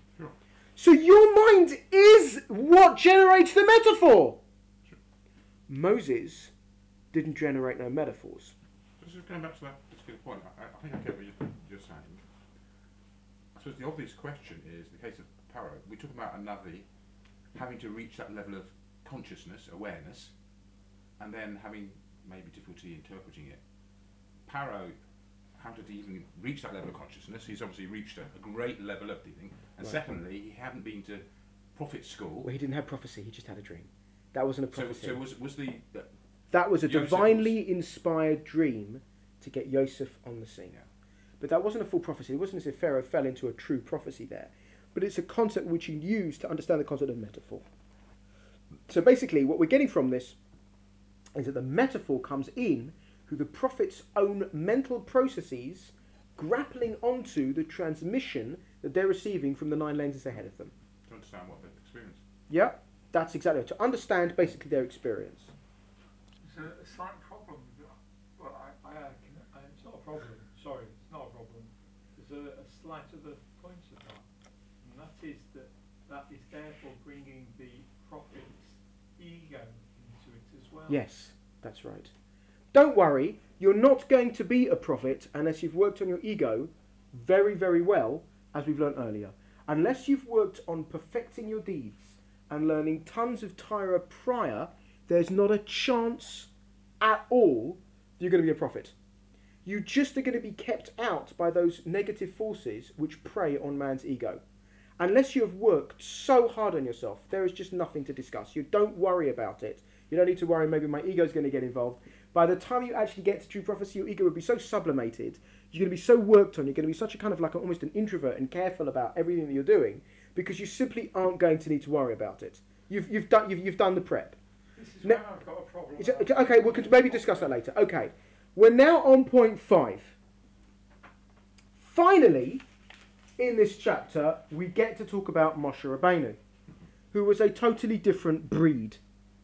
So your mind is what generates the metaphor. Moses didn't generate no metaphors. Just going back to that, that's a good point. I, I think I get what you're, you're saying. I suppose the obvious question is, in the case of Paro, we talk about a Navi having to reach that level of consciousness, awareness, and then having maybe difficulty interpreting it. Paro, how did he even reach that level of consciousness? He's obviously reached a, a great level of dealing. And Right. secondly, he hadn't been to prophet school. Well, he didn't have prophecy, he just had a dream. That wasn't a so, prophecy. so was, was the... the That was a Joseph divinely inspired dream to get Joseph on the scene. Yeah. But that wasn't a full prophecy. It wasn't as if Pharaoh fell into a true prophecy there. but it's a concept which you use to understand the concept of metaphor. So basically, what we're getting from this is that the metaphor comes in through the prophet's own mental processes grappling onto the transmission that they're receiving from the nine lenses ahead of them. To understand what they've experienced. Yeah, that's exactly it. To understand basically their experience. It's a, a slight problem. Well, I, I, I, it's not a problem. Sorry, it's not a problem. There's a, a slight other point of that, and that is that that is therefore bringing the prophet's ego into it as well. Yes, that's right. Don't worry, you're not going to be a prophet unless you've worked on your ego very, very well, as we've learned earlier. Unless you've worked on perfecting your deeds and learning tons of Tyra prior, there's not a chance at all you're going to be a prophet. You just are going to be kept out by those negative forces which prey on man's ego. Unless you have worked so hard on yourself, there is just nothing to discuss. You don't worry about it. You don't need to worry, maybe my ego is going to get involved. By the time you actually get to true prophecy, your ego will be so sublimated, you're going to be so worked on, you're going to be such a kind of like almost an introvert and careful about everything that you're doing, because you simply aren't going to need to worry about it. You've, you've, done, you've, you've done the prep. This is Now, where I've got a problem. Is it, okay, we could maybe discuss that later. Okay, we're now on point five. Finally, in this chapter, we get to talk about Moshe Rabbeinu, who was a totally different breed.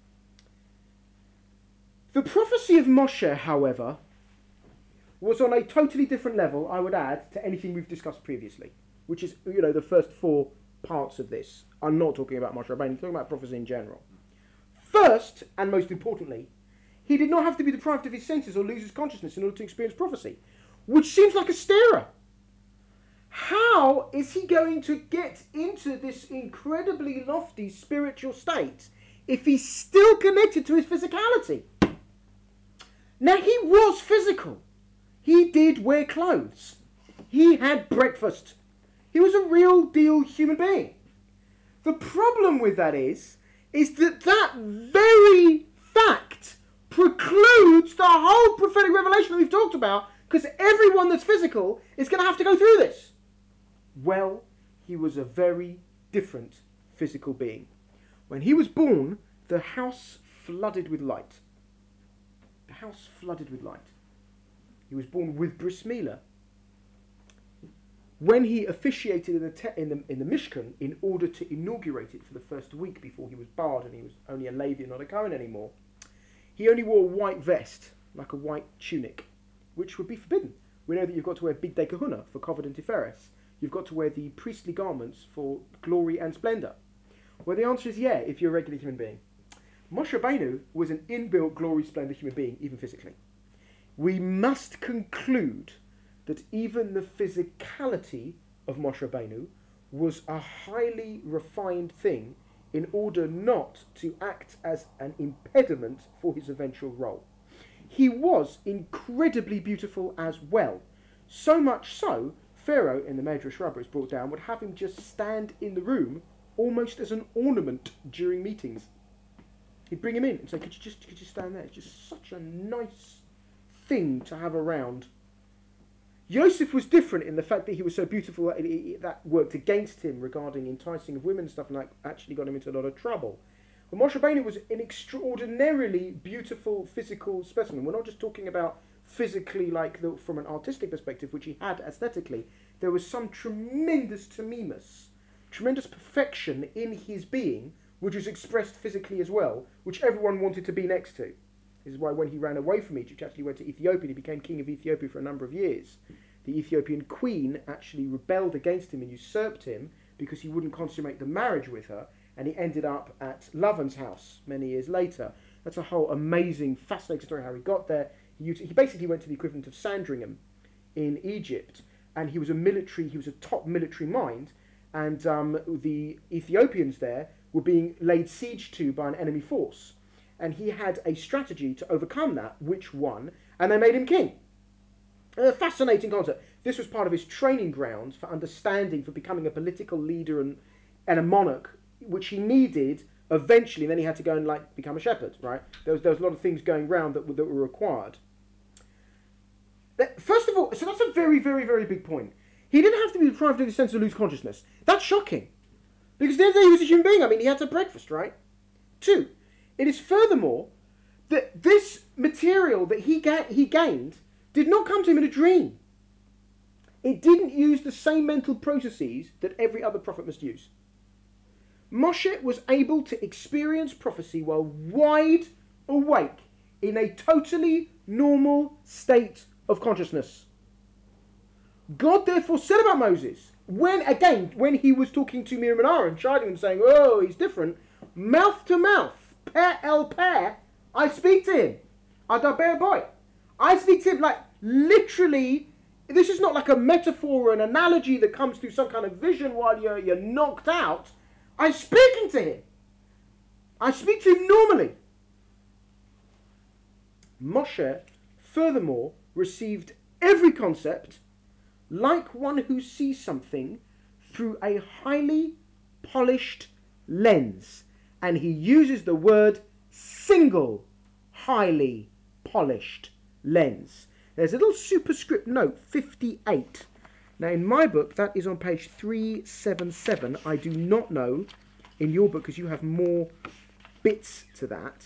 The prophecy of Moshe, however, was on a totally different level, I would add, to anything we've discussed previously, which is, you know, the first four parts of this. I'm not talking about Moshe Rabbeinu, I'm talking about prophecy in general. First, and most importantly, he did not have to be deprived of his senses or lose his consciousness in order to experience prophecy, which seems like a starer. How is he going to get into this incredibly lofty spiritual state if he's still connected to his physicality? Now, he was physical. He did wear clothes. He had breakfast. He was a real deal human being. The problem with that is, is that that very fact precludes the whole prophetic revelation that we've talked about, because everyone that's physical is going to have to go through this. Well, he was a very different physical being. When he was born, the house flooded with light. The house flooded with light. He was born with bris milah. When he officiated in the, te- in, the, in the Mishkan in order to inaugurate it for the first week before he was barred and he was only a Levi and not a Kohen anymore, he only wore a white vest, like a white tunic, which would be forbidden. We know that you've got to wear bigdei kahuna for kavod and tiferes. You've got to wear the priestly garments for glory and splendour. Well, the answer is yeah, if you're a regular human being. Moshe Rabbeinu was an inbuilt glory, splendour human being, even physically. We must conclude that even the physicality of Moshe Rabbeinu was a highly refined thing in order not to act as an impediment for his eventual role. He was incredibly beautiful as well. So much so, Pharaoh, in the Medrash Rabbah is brought down, would have him just stand in the room almost as an ornament during meetings. He'd bring him in and say, could you just could you stand there? It's just such a nice thing to have around. Yosef was different in the fact that he was so beautiful that it, that worked against him regarding enticing of women and stuff, and that actually got him into a lot of trouble. But Moshe Rabbeinu was an extraordinarily beautiful physical specimen. We're not just talking about physically, like the, from an artistic perspective, which he had aesthetically. There was some tremendous tamimus, tremendous perfection in his being, which was expressed physically as well, which everyone wanted to be next to. This is why when he ran away from Egypt, he actually went to Ethiopia, he became king of Ethiopia for a number of years. The Ethiopian queen actually rebelled against him and usurped him because he wouldn't consummate the marriage with her, and he ended up at Lavan's house many years later. That's a whole amazing, fascinating story how he got there. He, used, he basically went to the equivalent of Sandringham in Egypt, and he was a military, he was a top military mind, and um, the Ethiopians there were being laid siege to by an enemy force. And he had a strategy to overcome that, which won, and they made him king. A fascinating concept. This was part of his training grounds for understanding, for becoming a political leader and, and a monarch, which he needed eventually, and then he had to go and like become a shepherd, right? There was, there was a lot of things going round that, that were required. First of all, so that's a very, very, very big point. He didn't have to be deprived of his sense to lose consciousness. That's shocking. Because the other day he was a human being. I mean, he had to have breakfast, right? Two, it is furthermore that this material that he, ga- he gained did not come to him in a dream. It didn't use the same mental processes that every other prophet must use. Moshe was able to experience prophecy while wide awake in a totally normal state of consciousness. God therefore said about Moses, when again, when he was talking to Miriam and Aaron, chiding them, saying, oh, he's different, mouth to mouth, per el per, I speak to him. Adaber boy. I speak to him like literally. This is not like a metaphor or an analogy that comes through some kind of vision while you're, you're knocked out. I'm speaking to him. I speak to him normally. Moshe, furthermore, received every concept like one who sees something through a highly polished lens. And he uses the word single highly polished lens. There's a little superscript note, fifty-eight. Now in my book, that is on page three seventy-seven. I do not know in your book, because you have more bits to that.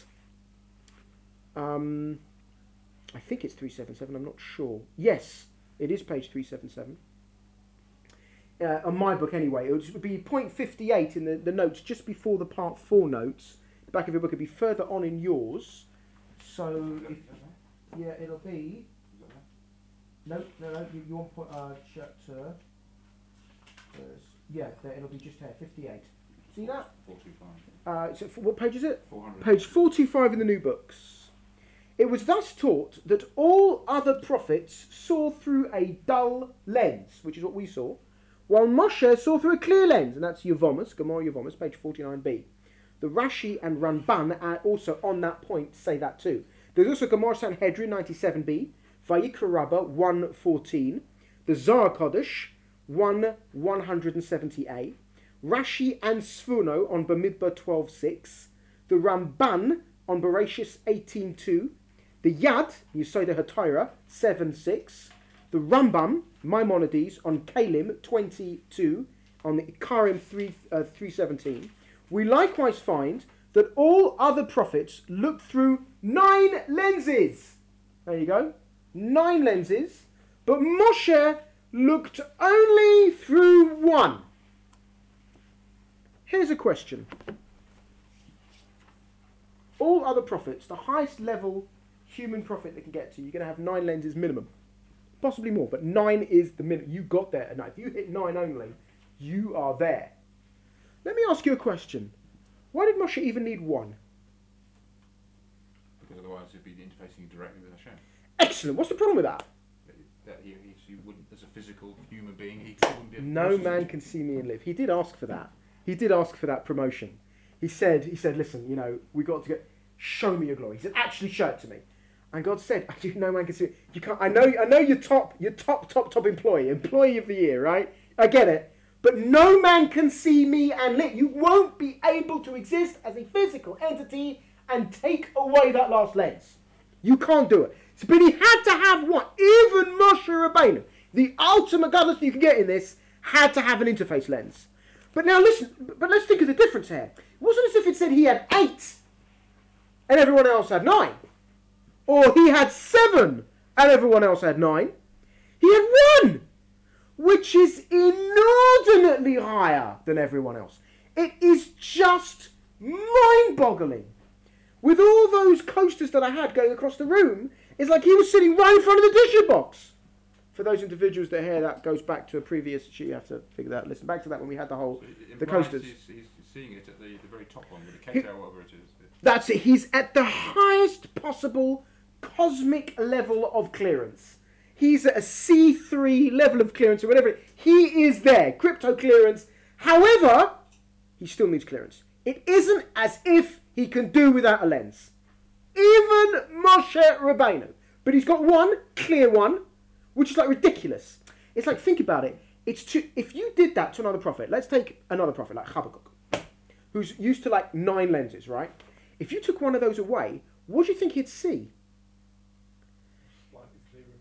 Um, I think it's three seventy-seven, I'm not sure. Yes, it is page three seventy-seven. Uh, on my book anyway, it would be point fifty-eight in the, the notes, just before the part four notes. The back of your book would be further on in yours. So, if, yeah, it'll be... No, no, no, you, you want to put uh, chapter... Uh, yeah, there, it'll be just here, fifty-eight. See that? four twenty-five. Uh, so what page is it? four hundred. Page four twenty-five in the new books. It was thus taught that all other prophets saw through a dull lens, which is what we saw, while Moshe saw through a clear lens, and that's Yevomus, Gemara Yevomus, page forty-nine b. The Rashi and Ramban are also on that point say that too. There's also Gemara Sanhedrin ninety-seven b, Vayikra Rabbah one fourteen, the Zohar Kodesh one one seventy a, Rashi and Sfuno on Bamidbar twelve six, the Ramban on Bereshis eighteen two, the Yad, Yesodeh HaTorah seven six, the Rambam, Maimonides on Kalim twenty-two, on the Ikarim three seventeen. We likewise find that all other prophets looked through nine lenses. There you go. Nine lenses. But Moshe looked only through one. Here's a question. All other prophets, the highest level human prophet they can get to, you're going to have nine lenses minimum. Possibly more, but nine is the minimum. You got there at nine. If you hit nine only, you are there. Let me ask you a question. Why did Moshe even need one? Because otherwise he'd be interfacing directly with Hashem. Excellent. What's the problem with that? That he, he, he wouldn't, as a physical human being, he wouldn't be able to No process man it. can see me and live. He did ask for that. He did ask for that promotion. He said, he said, listen, you know, we got to get, show me your glory. He said, actually show it to me. And God said, no man can see it. You can't, I know, I know you're top, you're top, top, top employee, employee of the year, right? I get it. But no man can see me and live. You won't be able to exist as a physical entity and take away that last lens. You can't do it. So, but he had to have one. Even Moshe Rabbeinu, the ultimate godless you can get in this, had to have an interface lens. But now listen, but let's think of the difference here. It wasn't as if it said he had eight and everyone else had nine. Or he had seven and everyone else had nine. He had one, which is inordinately higher than everyone else. It is just mind-boggling. With all those coasters that I had going across the room, it's like he was sitting right in front of the tissue box. For those individuals that hear that goes back to a previous sheet, you have to figure that. Listen back to that when we had the whole, So in the Bryce, coasters. He's, he's seeing it at the, the very top one, with the K T or whatever it is. That's it. He's at the highest possible cosmic level of clearance. He's at a C three level of clearance or whatever. He is there. Crypto clearance. However, he still needs clearance. It isn't as if he can do without a lens. Even Moshe Rabbeinu. But he's got one, clear one, which is like ridiculous. It's like, think about it. It's too, if you did that to another prophet, let's take another prophet like Habakkuk, who's used to like nine lenses, right? If you took one of those away, what do you think he'd see? Slightly clearer picture.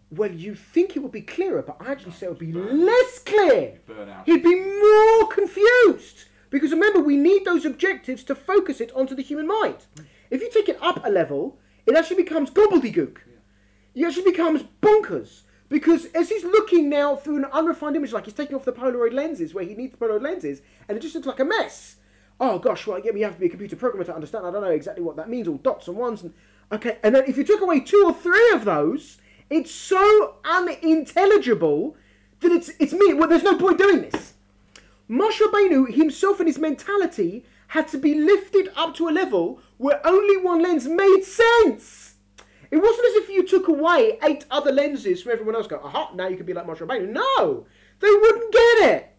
Well, you think it would be clearer, but I actually say it would be less clear. Burn out. He'd be more confused. Because remember, we need those objectives to focus it onto the human mind. If you take it up a level, it actually becomes gobbledygook. It actually becomes bonkers. Because as he's looking now through an unrefined image, like he's taking off the Polaroid lenses, where he needs the Polaroid lenses, and it just looks like a mess. Oh gosh, well, yeah, you have to be a computer programmer to understand. I don't know exactly what that means, all dots and ones. And okay, and then if you took away two or three of those, it's so unintelligible that it's it's me. Well, there's no point doing this. Moshe Rabbeinu himself and his mentality had to be lifted up to a level where only one lens made sense. It wasn't as if you took away eight other lenses from everyone else. Go, aha, now you can be like Moshe Rabbeinu. No, they wouldn't get it.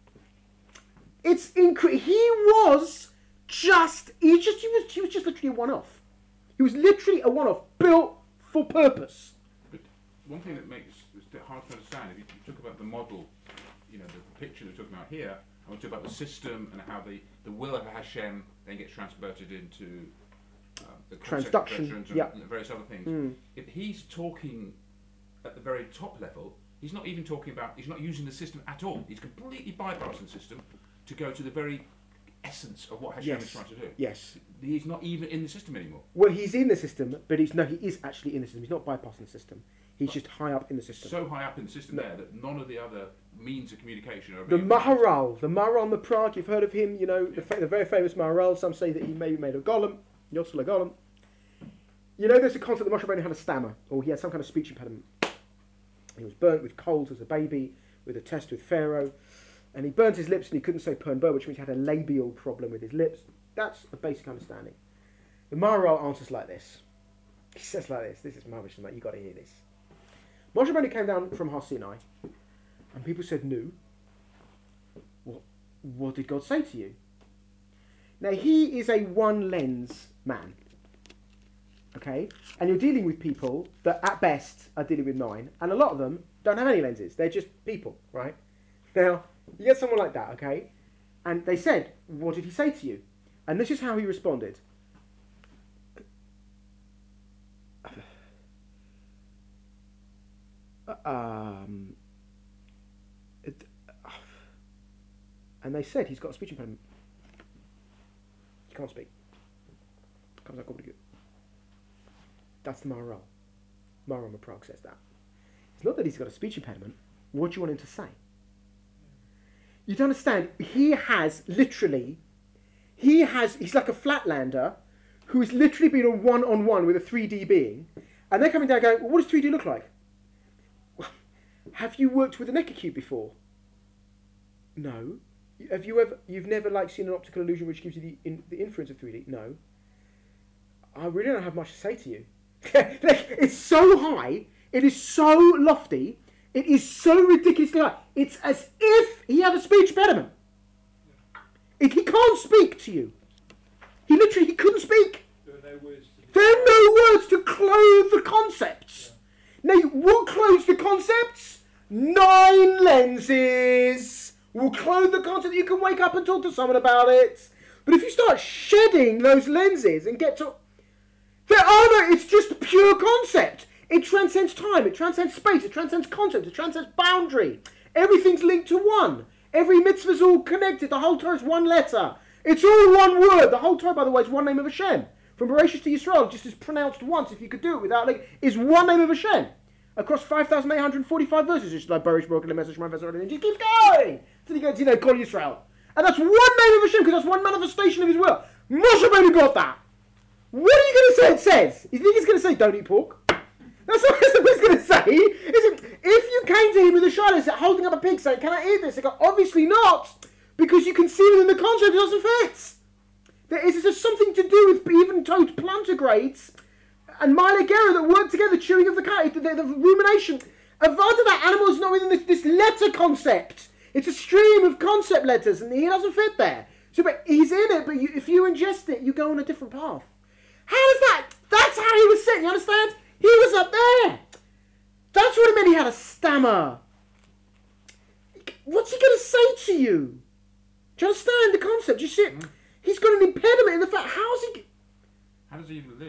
It's incredible. He was just, he was just, he was, he was just literally a one-off. He was literally a one-off, built for purpose. But one thing that makes it hard to understand, if you, you talk about the model, you know, the picture we're talking about here, and we talk about the system and how the, the will of Hashem then gets transverted into uh, the transduction and yeah. various other things. Mm. If he's talking at the very top level, he's not even talking about, he's not using the system at all. He's completely bypassing the system to go to the very essence of what Hashem yes. is trying to do. Yes. He's not even in the system anymore. Well, he's in the system, but he's no, he is actually in the system. He's not bypassing the system. He's But just high up in the system. So high up in the system No. there that none of the other means of communication are The being Maharal, the Maharal Prague, you've heard of him, you know, the, fa- the very famous Maharal. Some say that he maybe made a golem, Yossel a golem. You know, there's a concept that Moshe Rabbeinu had a stammer, or he had some kind of speech impediment. He was burnt with coals as a baby, with a test with Pharaoh, and he burnt his lips and he couldn't say pern bur, which means he had a labial problem with his lips. That's a basic understanding. The Maharal answers like this. He says like this, this is marvelous, mate, you've got to hear this. Moshe Rabbeinu came down from Har Sinai, and people said, no. What, what did God say to you? Now, he is a one-lens man. Okay? And you're dealing with people that, at best, are dealing with nine, and a lot of them don't have any lenses. They're just people, right? Now, you get someone like that, okay? And they said, what did he say to you? And this is how he responded. Um, it, uh, and they said he's got a speech impediment. He can't speak. Comes out gobbledygook. That's the Maharal. Maharal Prague says that. It's not that he's got a speech impediment. What do you want him to say? You don't understand. He has literally, he has, he's like a flatlander who has literally been a one-on-one with a three D being, and they're coming down going, well, what does three D look like? Have you worked with an Echocube before? No. Have you ever? You've never like seen an optical illusion which gives you the in, the inference of three D? No. I really don't have much to say to you. Like, it's so high. It is so lofty. It is so ridiculously high. It's as if he had a speech impediment. If he can't speak to you. He literally he couldn't speak. There are no words to There are no words to clothe the concepts. Yeah. Now, what clothes the concepts? Nine lenses will clothe the concept. You can wake up and talk to someone about it. But if you start shedding those lenses and get to... There are no... It's just pure concept. It transcends time. It transcends space. It transcends concept. It transcends boundary. Everything's linked to one. Every mitzvah's all connected. The whole Torah is one letter. It's all one word. The whole Torah, by the way, is one name of Hashem. From Bereshit to Yisrael, just as pronounced once, if you could do it without like, is one name of Hashem. Across five thousand eight hundred forty-five verses, it's like Barish broken the message, my vessel, and it keeps going until you get to, you know, call Yisrael. And that's one name of Hashem, because that's one manifestation of his will. Moshe Rabbeinu got that. What are you going to say it says? You think he's going to say, don't eat pork? That's not what he's going to say. Is it, if you came to him with a shot holding up a pig saying, can I eat this? They go, obviously not, because you can see within the concept it doesn't fit. There is there's something to do with even toad plantigrades and Mylagera that work together, chewing of the cat, the, the, the rumination. Avada, that animal is not within this, this letter concept. It's a stream of concept letters, and he doesn't fit there. So, but he's in it, but you, if you ingest it, you go on a different path. How is that? That's how he was sitting, you understand? He was up there. That's what it meant he had a stammer. What's he going to say to you? Do you understand the concept? Do you see it? Mm. He's got an impediment in the fact, how's he... How does he even live in this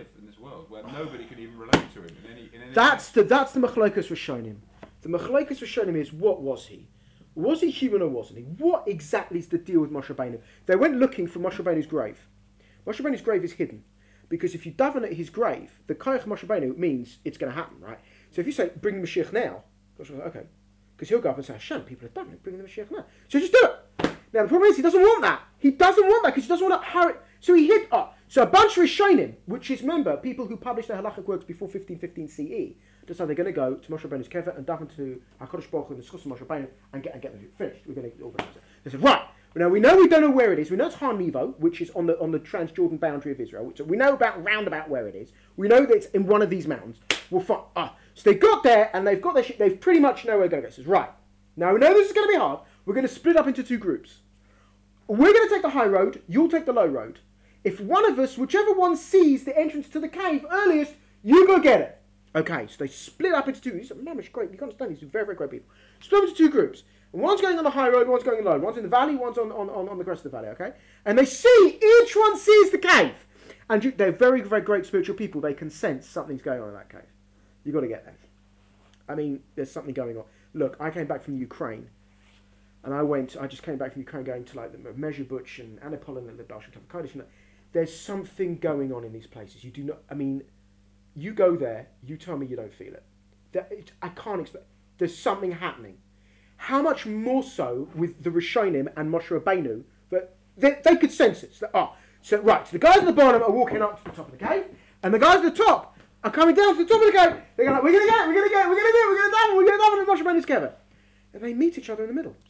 world where nobody can even relate to him in any. In any That's the that's the Machlokes Rishonim. The Machlokes Rishonim is, what was he? Was he human or wasn't he? What exactly is the deal with Moshe Rabbeinu? They went looking for Moshe Rabbeinu's grave. Moshe Rabbeinu's grave is hidden because if you daven at his grave, the Koyach Moshe Rabbeinu means it's going to happen, right? So if you say bring the Mashiach now, okay, because he'll go up and say, Hashem, people are davening, bring the Mashiach now. So just do it. Now the problem is he doesn't want that. He doesn't want that because he doesn't want to hurry. So he hid. Oh, so a bunch of Rishonim, which is, remember, people who published their halachic works before fifteen fifteen C E, decide they're going to go to Moshe Rabbeinu's kever and daven to HaKadosh Baruch Hu and discuss Moshe Rabbeinu and get and get them finished. We're going to organise it. They said, right. Now we know we don't know where it is. We know it's Har Nevo, which is on the on the Transjordan boundary of Israel. So we know about round about where it is. We know that it's in one of these mountains. We'll find. Ah, so they got there and they've got their shit. They've pretty much know where they're going to go. Says, right. Now we know this is going to be hard. We're going to split up into two groups. We're going to take the high road. You'll take the low road. If one of us, whichever one sees the entrance to the cave earliest, you go get it. Okay, so they split up into two. These are mamish great. You can understand these are very, very great people. Split up into two groups. And one's going on the high road, one's going on the low. One's in the valley, one's on, on, on, on the crest of the valley, okay? And they see, each one sees the cave. And you, they're very, very great spiritual people. They can sense something's going on in that cave. You've got to get them. I mean, there's something going on. Look, I came back from Ukraine. And I went, I just came back from Ukraine going to like the Mezhe Butch and Anapolin and the Darshan Kodesh. And there's something going on in these places. You do not, I mean, you go there, you tell me you don't feel it. That, it I can't explain. There's something happening. How much more so with the Rishonim and Moshe Rabbeinu that they, they could sense it. So, oh, so right, so the guys at the bottom are walking up to the top of the cave, and the guys at the top are coming down to the top of the cave. They're going like, we're going to get it, we're going to get it, we're going to do it, we're going to do it, we're going to do it, Moshe Rabbeinu's kever. And they meet each other in the middle.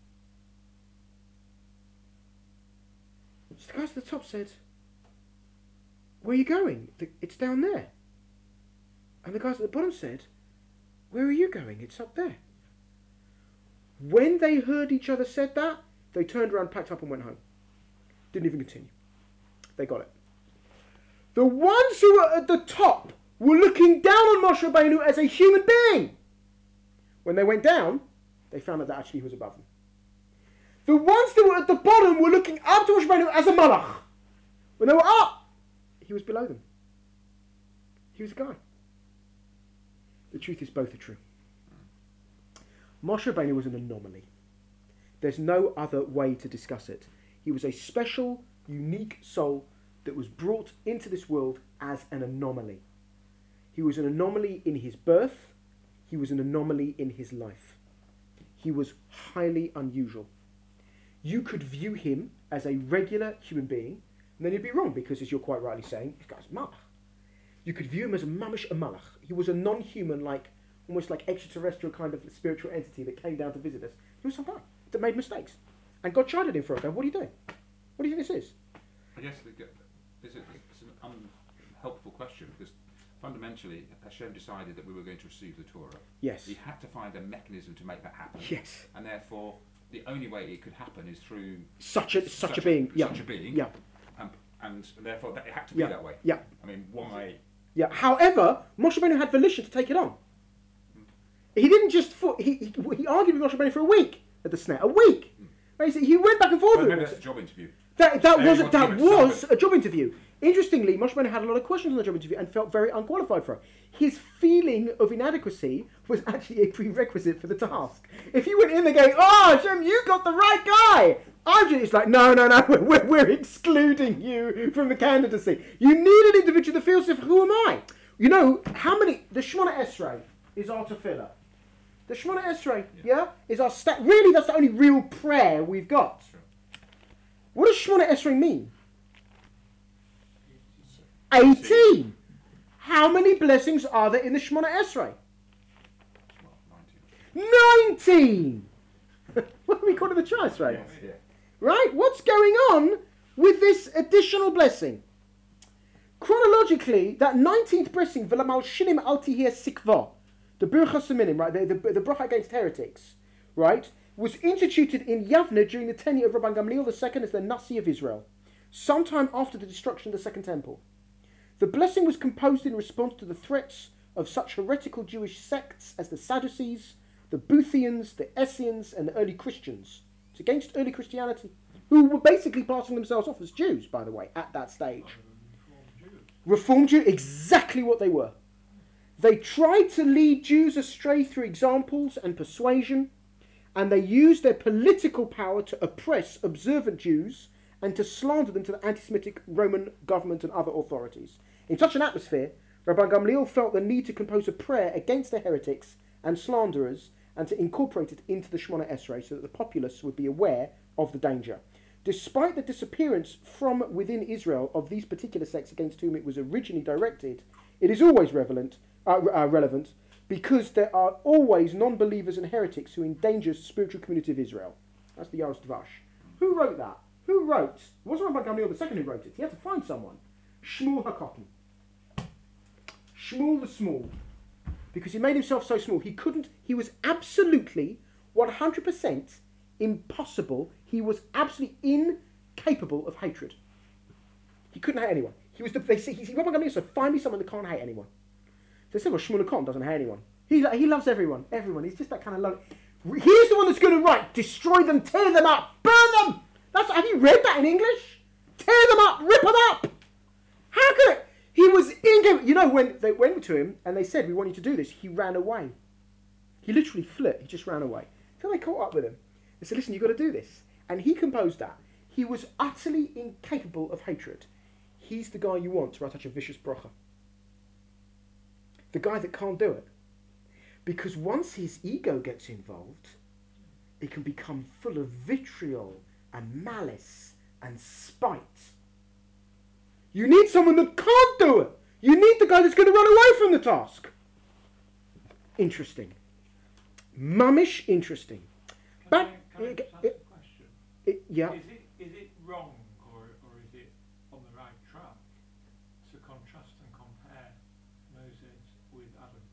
So the guys at the top said, where are you going? The, it's down there. And the guys at the bottom said, where are you going? It's up there. When they heard each other said that, they turned around, packed up and went home. Didn't even continue. They got it. The ones who were at the top were looking down on Moshe Rabbeinu as a human being. When they went down, they found out that actually he was above them. The ones that were at the bottom were looking up to Moshe Rabbeinu as a malach. When they were up, he was below them. He was a guy. The truth is both are true. Moshe Rabbeinu was an anomaly. There's no other way to discuss it. He was a special, unique soul that was brought into this world as an anomaly. He was an anomaly in his birth. He was an anomaly in his life. He was highly unusual. You could view him as a regular human being, and then you'd be wrong, because as you're quite rightly saying, this guy's malach. You could view him as a mamish a malach. He was a non-human, like almost like extraterrestrial kind of spiritual entity that came down to visit us. He was some guy that made mistakes. And God chided him for it. Now, what are you doing? What do you think this is? I guess it's an unhelpful question, because fundamentally Hashem decided that we were going to receive the Torah. Yes. He had to find a mechanism to make that happen. Yes. And therefore, the only way it could happen is through such a such, such a being. Yeah. Such a being. Yeah. And, and therefore, that, it had to be yeah. that way. Yeah. I mean, why? Yeah. However, Moshe Rabbeinu had volition to take it on. He didn't just fo- he, he he argued with Moshe Rabbeinu for a week at the snare. A week. Mm. Basically, he went back and forth. Well, with maybe him. that's a job interview. That that was want that was a job interview. Interestingly, Moshe Rabbeinu had a lot of questions on the job interview and felt very unqualified for it. His feeling of inadequacy was actually a prerequisite for the task. If you went in there going, "Oh, Hashem, you got the right guy," I'm just it's like, no, no, no, we're, we're excluding you from the candidacy. You need an individual that feels, who am I? You know how many? The Shemona Esrei is our tefillah. The Shemona Esrei, yeah. yeah, is our stat. Really, that's the only real prayer we've got. Sure. What does Shemona Esrei mean? Eighteen. How many blessings are there in the Shemona Esrei? Nineteen. What do we call it the Shemona Esrei? Yes, yeah. Right? What's going on with this additional blessing? Chronologically, that nineteenth blessing, V'lamal shinim al tihiyeh sikva, the Birchas Haminim, right, the, the, the bracha against heretics, right, was instituted in Yavne during the tenure of Rabban Gamliel the Second as the Nasi of Israel, sometime after the destruction of the Second Temple. The blessing was composed in response to the threats of such heretical Jewish sects as the Sadducees, the Boothians, the Essenes, and the early Christians. It's against early Christianity, who were basically passing themselves off as Jews, by the way, at that stage. Reform Jew, exactly what they were. They tried to lead Jews astray through examples and persuasion, and they used their political power to oppress observant Jews and to slander them to the anti-Semitic Roman government and other authorities. In such an atmosphere, Rabbi Gamliel felt the need to compose a prayer against the heretics and slanderers and to incorporate it into the Shemona Esrei so that the populace would be aware of the danger. Despite the disappearance from within Israel of these particular sects against whom it was originally directed, it is always relevant, uh, uh, relevant because there are always non-believers and heretics who endanger the spiritual community of Israel. That's the Yaros Dvash. Who wrote that? Who wrote? It wasn't Rabbi Gamliel the second who wrote it. He had to find someone. Shmuel HaKotten. Shmuel the Small. Because he made himself so small. He couldn't, he was absolutely one hundred percent impossible. He was absolutely incapable of hatred. He couldn't hate anyone. He was the, they say, he said, Rabbi Gamliel said, find me someone that can't hate anyone. So they said, well, Shmuel HaKotten doesn't hate anyone. He, he loves everyone. Everyone. He's just that kind of love. Here's the one that's going to write, destroy them, tear them up, burn them. That's, have you read that in English? Tear them up, rip them up. How could it? He was incapable. You know, when they went to him and they said, we want you to do this, he ran away. He literally fled. He just ran away. So they caught up with him. They said, listen, you've got to do this. And he composed that. He was utterly incapable of hatred. He's the guy you want to write such a vicious bracha. The guy that can't do it. Because once his ego gets involved, it can become full of vitriol and malice and spite. You need someone that can't do it. You need the guy that's going to run away from the task. Interesting. Mummish interesting. Can But, I, can I it, just ask it, a question? it, yeah. Is it is it wrong or or is it on the right track to contrast and compare Moses with Adam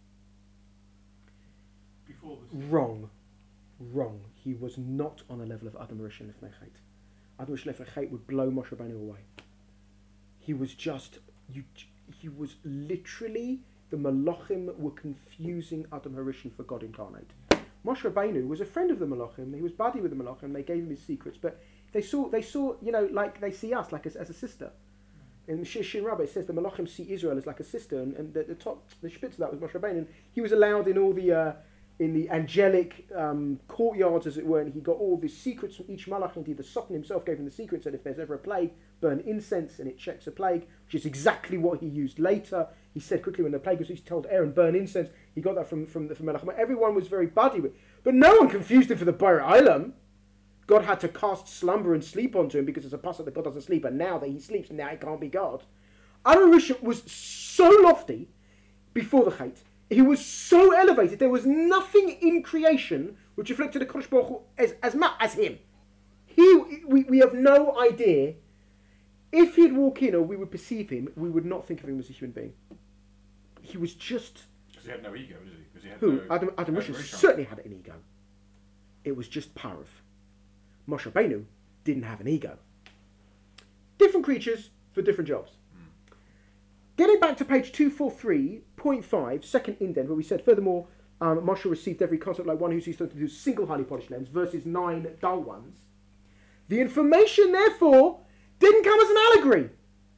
before the sin? Wrong. Wrong. He was not on a level of Adam Rishon Lefnei Chet. Adam Rishon Lefnei Chet would blow Moshe Rabbeinu away. He was just, you, he was literally, the Malachim were confusing Adam HaRishon for God incarnate. Moshe Rabbeinu was a friend of the Malachim. He was buddy with the Malachim. They gave him his secrets, but they saw, they saw, you know, like they see us, like as, as a sister. In Shir Shin Rabbah, it says the Malachim see Israel as like a sister, and, and the, the top, the spitz of that was Moshe Rabbeinu. And he was allowed in all the, uh, in the angelic um, courtyards, as it were, and he got all the secrets from each Malach. Indeed, the Sultan himself gave him the secret, said if there's ever a plague, burn incense and it checks a plague, which is exactly what he used later. He said quickly when the plague was, he told Aaron, burn incense. He got that from, from, from Melech. Everyone was very buddy with, but no one confused him for the Bayer Ilam. God had to cast slumber and sleep onto him because it's a pasuk that God doesn't sleep, and now that he sleeps, now he can't be God. Adam Rishon was so lofty before the Chet. He was so elevated. There was nothing in creation which reflected the Kodesh Baruch Hu as as much as him. He, we, we have no idea. If he'd walk in or we would perceive him, we would not think of him as a human being. He was just. Because he had no ego, did he? Because he had Who? no, Adam, Adam no Rishon Rishon. certainly had an ego. It was just Parav. Moshe Rabbeinu didn't have an ego. Different creatures for different jobs. Mm. Getting back to page two forty-three point five, second indent, where we said, furthermore, um, Moshe received every concept like one who's used to do single highly polished lens versus nine dull ones. The information, therefore, didn't come as an allegory,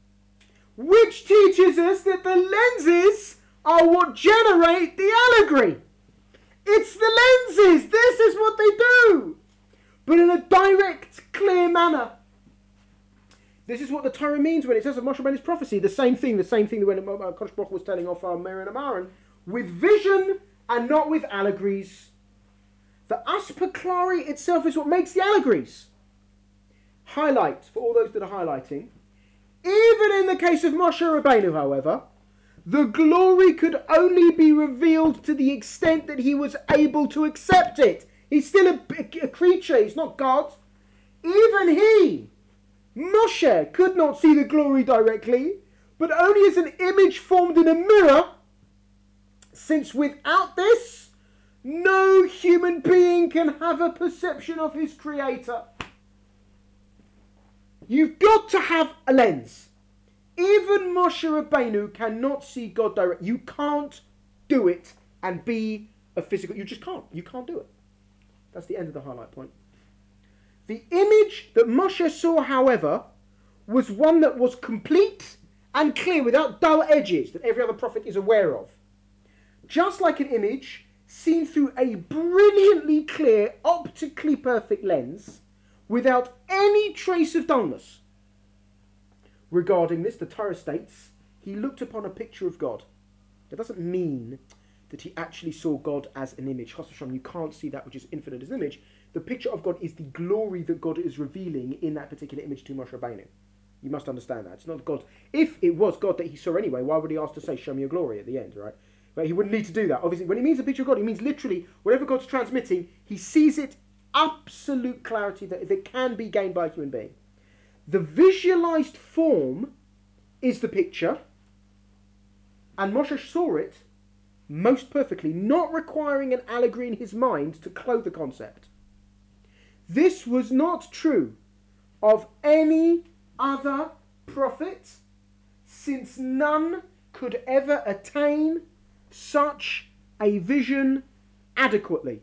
which teaches us that the lenses are what generate the allegory. It's the lenses. This is what they do. But in a direct, clear manner. This is what the Torah means when it says of Moshe Rabbeinu's prophecy. The same thing, the same thing that when uh, Kodesh Baruch Hu was telling off uh, Miriam and Aaron, with vision and not with allegories. The Aspaklari itself is what makes the allegories. Highlight, for all those that are highlighting, even in the case of Moshe Rabbeinu, however, the glory could only be revealed to the extent that he was able to accept it. He's still a, a creature, he's not God. Even he, Moshe, could not see the glory directly, but only as an image formed in a mirror, since without this, no human being can have a perception of his creator. You've got to have a lens. Even Moshe Rabbeinu cannot see God directly. You can't do it and be a physical... You just can't. You can't do it. That's the end of the highlight point. The image that Moshe saw, however, was one that was complete and clear without dull edges that every other prophet is aware of. Just like an image seen through a brilliantly clear, optically perfect lens without any trace of dullness. Regarding this, the Torah states, he looked upon a picture of God. That doesn't mean that he actually saw God as an image. Chas v'shalom, you can't see that which is infinite as an image. The picture of God is the glory that God is revealing in that particular image to Moshe Rabbeinu. You must understand that. It's not God. If it was God that he saw anyway, why would he ask to say, show me your glory at the end, right? But he wouldn't need to do that. Obviously, when he means a picture of God, he means literally whatever God's transmitting, he sees it absolute clarity that, that can be gained by a human being. The visualized form is the picture, and Moshe saw it most perfectly, not requiring an allegory in his mind to clothe the concept. This was not true of any other prophet, since none could ever attain such a vision adequately.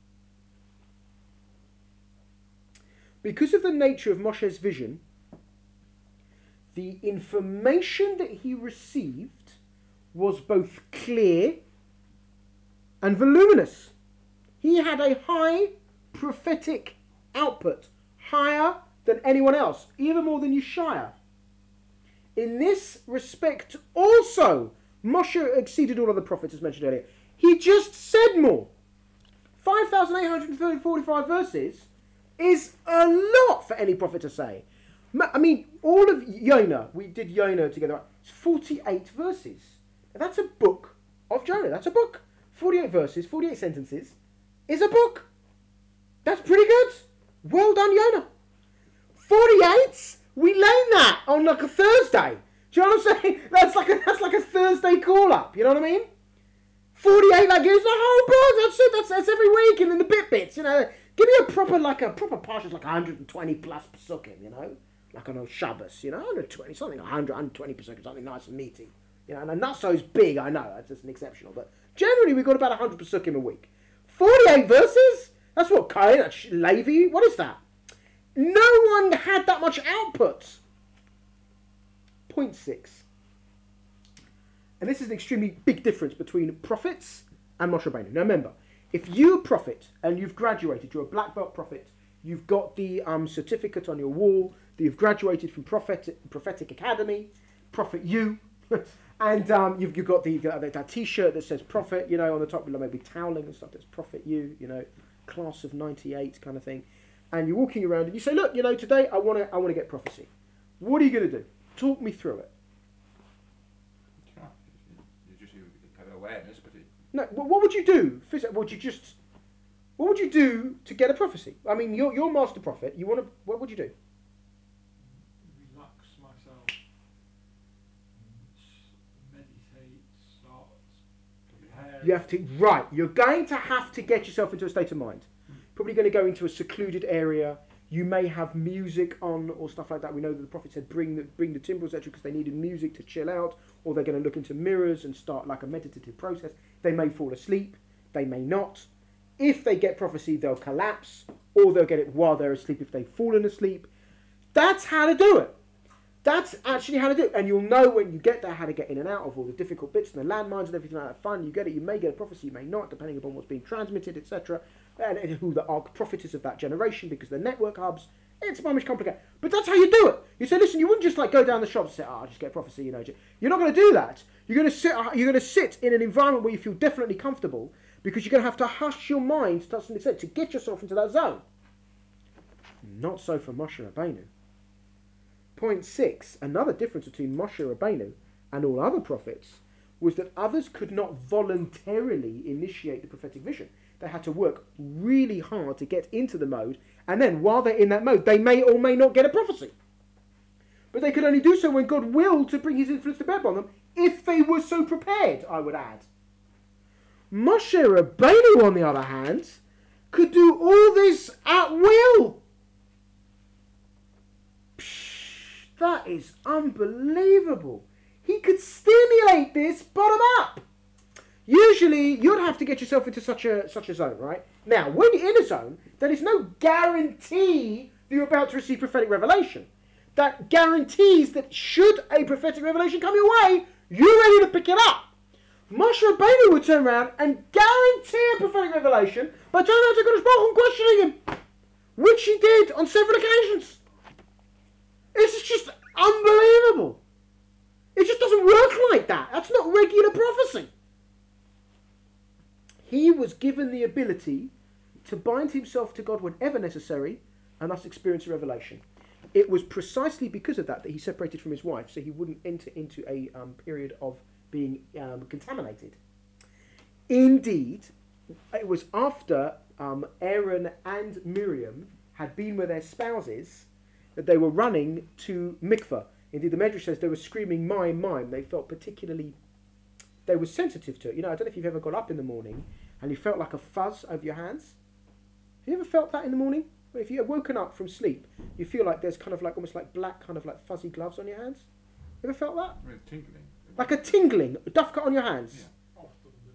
Because of the nature of Moshe's vision, the information that he received was both clear and voluminous. He had a high prophetic output, higher than anyone else, even more than Yeshaya. In this respect also, Moshe exceeded all other prophets, as mentioned earlier. He just said more. five thousand eight hundred forty-five verses is a lot for any prophet to say. I mean, all of Yonah, we did Yonah together, it's forty-eight verses. Now, that's a book of Jonah. That's a book. forty-eight verses, forty-eight sentences is a book. That's pretty good. Well done, Yonah. forty-eight? We learned that on like a Thursday. Do you know what I'm saying? That's like a, that's like a Thursday call-up. You know what I mean? forty-eight, like, it's the whole book. That's it. That's, that's every week. And then the bit bits, you know. Give me a proper, like a proper parsha, like one hundred twenty plus psukim, you know. Like on a Shabbos, you know. one hundred twenty, something like one hundred, one hundred twenty psukim, something nice and meaty. You know, and not so big, I know. That's just an exceptional. But generally, we've got about one hundred psukim a week. forty-eight verses? That's what Cain, that's Levi. What is that? No one had that much output. Point six. And this is an extremely big difference between prophets and Moshe Rabbeinu. Now remember, if you're a prophet and you've graduated, you're a black belt prophet, you've got the um, certificate on your wall that you've graduated from prophetic, prophetic academy, prophet you, and um, you've, you've got the, the that t-shirt that says prophet, you know, on the top, maybe toweling and stuff, that's prophet you, you know, class of ninety-eight kind of thing. And you're walking around and you say, look, you know, today I want to I want to get prophecy. What are you going to do? Talk me through it. You just have awareness, but it... No, what would you do? Would you just... What would you do to get a prophecy? I mean, you're, you're master prophet. You want to... What would you do? Relax myself. Meditate. Start. Prepare. You have to... Right. You're going to have to get yourself into a state of mind. Probably going to go into a secluded area. You may have music on or stuff like that. We know that the prophet said bring the, bring the timbrels, et cetera, because they needed music to chill out. Or they're going to look into mirrors and start like a meditative process. They may fall asleep. They may not. If they get prophecy, they'll collapse. Or they'll get it while they're asleep if they've fallen asleep. That's how to do it. That's actually how to do it. And you'll know when you get there how to get in and out of all the difficult bits and the landmines and everything like that. Fun, you get it. You may get a prophecy, you may not, depending upon what's being transmitted, et cetera. And, and who the arch prophet is of that generation, because they're network hubs. It's much complicated. But that's how you do it. You say, listen, you wouldn't just like go down the shop and say, oh, I'll just get a prophecy, you know. You're not going to do that. You're going to sit. You're going to sit in an environment where you feel definitely comfortable, because you're going to have to hush your mind to some extent to get yourself into that zone. Not so for Moshe Rabbeinu. Point six, another difference between Moshe Rabbeinu and all other prophets was that others could not voluntarily initiate the prophetic vision. They had to work really hard to get into the mode, and then while they're in that mode, they may or may not get a prophecy. But they could only do so when God willed to bring his influence to bear upon them, if they were so prepared, I would add. Moshe Rabbeinu, on the other hand, could do all this at will. Psh, that is unbelievable. He could stimulate this bottom up. Usually, you'd have to get yourself into such a such a zone, right? Now, when you're in a zone, there is no guarantee that you're about to receive prophetic revelation. that guarantees that should a prophetic revelation come your way, you're ready to pick it up. Moshe Rabbeinu would turn around and guarantee a prophetic revelation by turning around to Kodesh Baruch Hu and questioning him, which he did on several occasions. It's just unbelievable. It just doesn't work like that. That's not regular prophecy. He was given the ability to bind himself to God whenever necessary and thus experience a revelation. It was precisely because of that that he separated from his wife, so he wouldn't enter into a um, period of being um, contaminated. Indeed, it was after um, Aaron and Miriam had been with their spouses that they were running to mikveh. Indeed, the Medrash says they were screaming mime, mime. They felt particularly, they were sensitive to it. You know, I don't know if you've ever got up in the morning and you felt like a fuzz over your hands. Have you ever felt that in the morning? If you're woken up from sleep, you feel like there's kind of like almost like black, kind of like fuzzy gloves on your hands. You ever felt that? I mean, tingling. Like a tingling, a dufka on your hands. Often,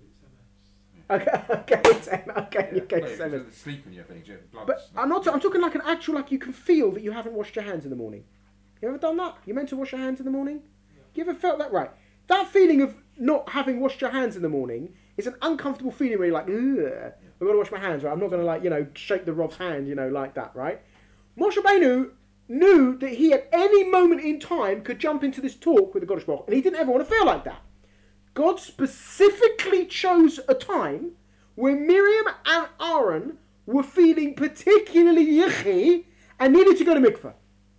but it's Okay, okay, ten, okay, Yeah. okay, Wait, seven. so the sleep in your things, yeah, blood's But not- I'm not. I'm talking like an actual, like you can feel that you haven't washed your hands in the morning. You ever done that? You meant to wash your hands in the morning? You ever felt that? Right. That feeling of not having washed your hands in the morning is an uncomfortable feeling where you're like, ugh, I've got to wash my hands, right? I'm not going to, like, you know, shake the Rov's hand, you know, like that, right? Moshe Rabbeinu knew that he at any moment in time could jump into this talk with the Kodesh Baruch Hu, and he didn't ever want to feel like that. God specifically chose a time when Miriam and Aaron were feeling particularly yichi and needed to go to mikveh.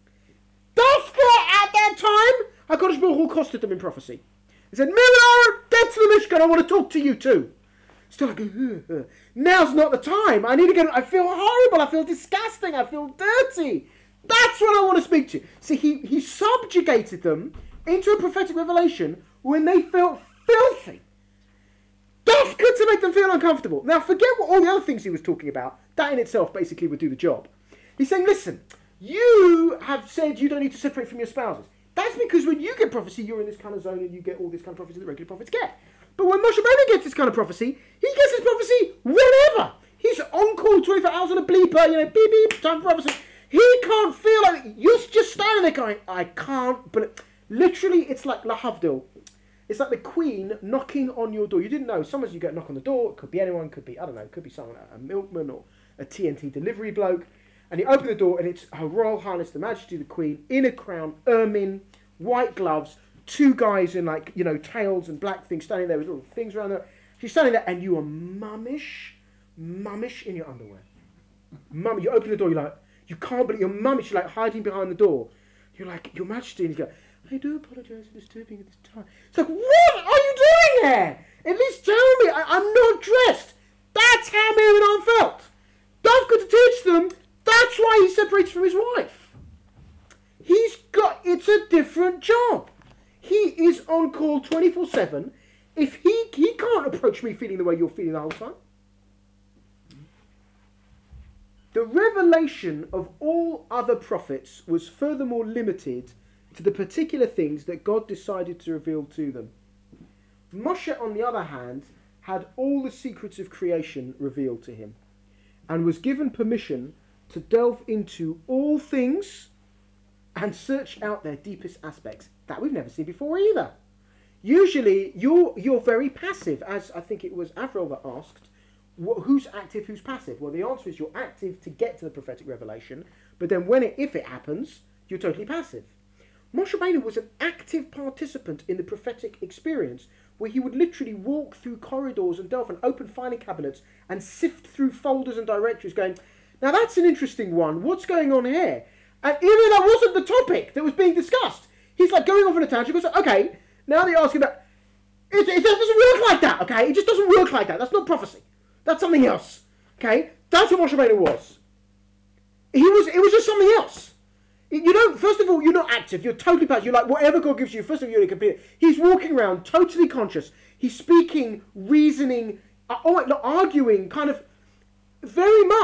Dafka at that time, HaKadosh Baruch Hu costed them in prophecy. He said, Miriam, Aaron, get to the Mishkan, I want to talk to you too. Still like, uh, uh. Now's not the time. I need to get, I feel horrible, I feel disgusting, I feel dirty. That's what I want to speak to you. See, he, he subjugated them into a prophetic revelation when they felt filthy. Dafka to make them feel uncomfortable. Now, forget what all the other things he was talking about. That in itself basically would do the job. He's saying, listen, you have said you don't need to separate from your spouses. That's because when you get prophecy, you're in this kind of zone and you get all this kind of prophecy that regular prophets get. But when Moshe Rabbeinu gets this kind of prophecy, he gets his prophecy whenever. He's on call twenty-four hours on a bleeper, you know, beep, beep, time for prophecy. He can't feel like, you're just standing there going, I can't, but literally it's like Lahavdil. It's like the Queen knocking on your door. You didn't know, sometimes you get a knock on the door, it could be anyone, could be, I don't know, it could be someone, a milkman or a T N T delivery bloke. And you open the door and it's Her Royal Highness, the Majesty of the Queen, in a crown, ermine, white gloves, two guys in like, you know, tails and black things standing there with little things around there. She's standing there and you are mummish, mummish in your underwear. Mum, you open the door, you're like, you can't believe, you're mummish, you're like hiding behind the door. You're like, Your Majesty, and you go, I do apologise for disturbing at this time. It's like, what are you doing here? At least tell me, I, I'm not dressed. That's how Miriam and I felt. Dafka to teach them, that's why he separates from his wife. He's got, it's a different job. He is on call twenty-four seven. If he, he can't approach me feeling the way you're feeling the whole time. The revelation of all other prophets was furthermore limited to the particular things that God decided to reveal to them. Moshe, on the other hand, had all the secrets of creation revealed to him and was given permission to delve into all things and search out their deepest aspects. That we've never seen before either. Usually, you're, you're very passive, as I think it was Avril that asked, wh- who's active, who's passive? Well, the answer is you're active to get to the prophetic revelation, but then when it, if it happens, you're totally passive. Moshe Rabbeinu was an active participant in the prophetic experience, where he would literally walk through corridors and delve and open filing cabinets and sift through folders and directories going, now that's an interesting one, what's going on here? And even though that wasn't the topic that was being discussed, he's like going off on a tangent, he goes, okay, now that you're asking about, it, it doesn't work like that, okay? It just doesn't work like that, that's not prophecy. That's something else, okay? That's what Moshe Rabbeinu was. He was, it was just something else. You don't, first of all, you're not active, you're totally passive, you're like, whatever God gives you, first of all, you're in a computer. He's walking around totally conscious, he's speaking, reasoning, uh, oh, not arguing, kind of, very much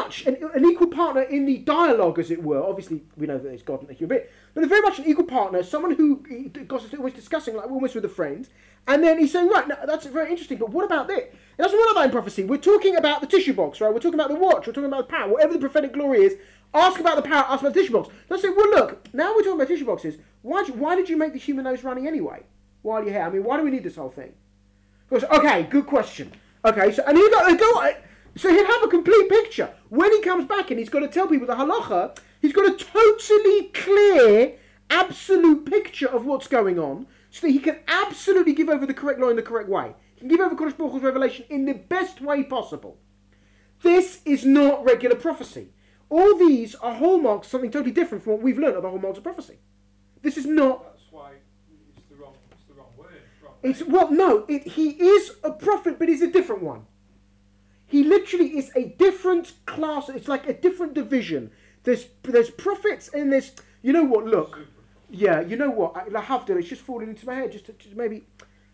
much an, an equal partner in the dialogue, as it were. Obviously, we know that there's God and a human being, but they're very much an equal partner, someone who Goss is always discussing, like almost with a friend, and then he's saying, right, now, that's very interesting, but what about this? It doesn't matter about in prophecy. We're talking about the tissue box, right? We're talking about the watch. We're talking about the power. Whatever the prophetic glory is, ask about the power, ask about the tissue box. Let's say, well, look, now we're talking about tissue boxes. Why, why did you make the human nose running anyway? While you're here? I mean, why do we need this whole thing? He goes, okay, good question. Okay, so, and he go, go so he'll have a complete picture. When he comes back and he's got to tell people the halacha, he's got a totally clear, absolute picture of what's going on, so that he can absolutely give over the correct law in the correct way. He can give over Kodesh Baruch Hu's revelation in the best way possible. This is not regular prophecy. All these are hallmarks of something totally different from what we've learned of the hallmarks of prophecy. This is not... That's why it's the wrong, it's the wrong word. Wrong it's Well, no, it, he is a prophet, but he's a different one. He literally is a different class. It's like a different division. There's there's prophets and there's... You know what, look... Super. Yeah, you know what? I, I have to. It's just falling into my head. Just, to, just maybe.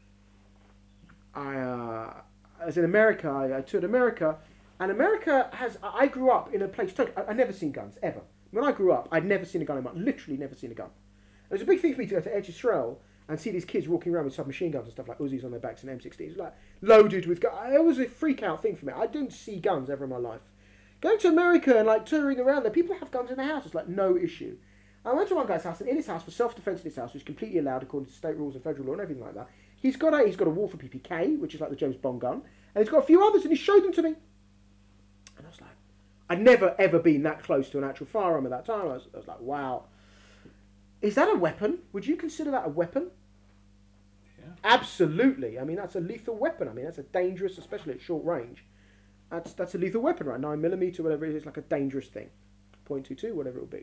I, uh, I was in America. I, I toured America, and America has. I grew up in a place. Totally, I, I'd never seen guns ever. When I grew up, I'd never seen a gun in my. Literally, never seen a gun. It was a big thing for me to go to Eretz Yisrael and see these kids walking around with submachine guns and stuff like Uzis on their backs and M sixteens, like loaded with guns. It was a freak out thing for me. I didn't see guns ever in my life. Going to America and like touring around there, people have guns in their house. It's like no issue. I went to one guy's house, and in his house, for self-defense in his house, which is completely allowed according to state rules and federal law and everything like that, he's got a he's got a Walther P P K, which is like the James Bond gun, and he's got a few others, and he showed them to me. And I was like, I'd never ever been that close to an actual firearm at that time. I was, I was like, wow. Is that a weapon? Would you consider that a weapon? Yeah. Absolutely. I mean, that's a lethal weapon. I mean, that's a dangerous, especially at short range. That's that's a lethal weapon, right? Nine millimeter, whatever it is, it's like a dangerous thing. point two two, whatever it will be.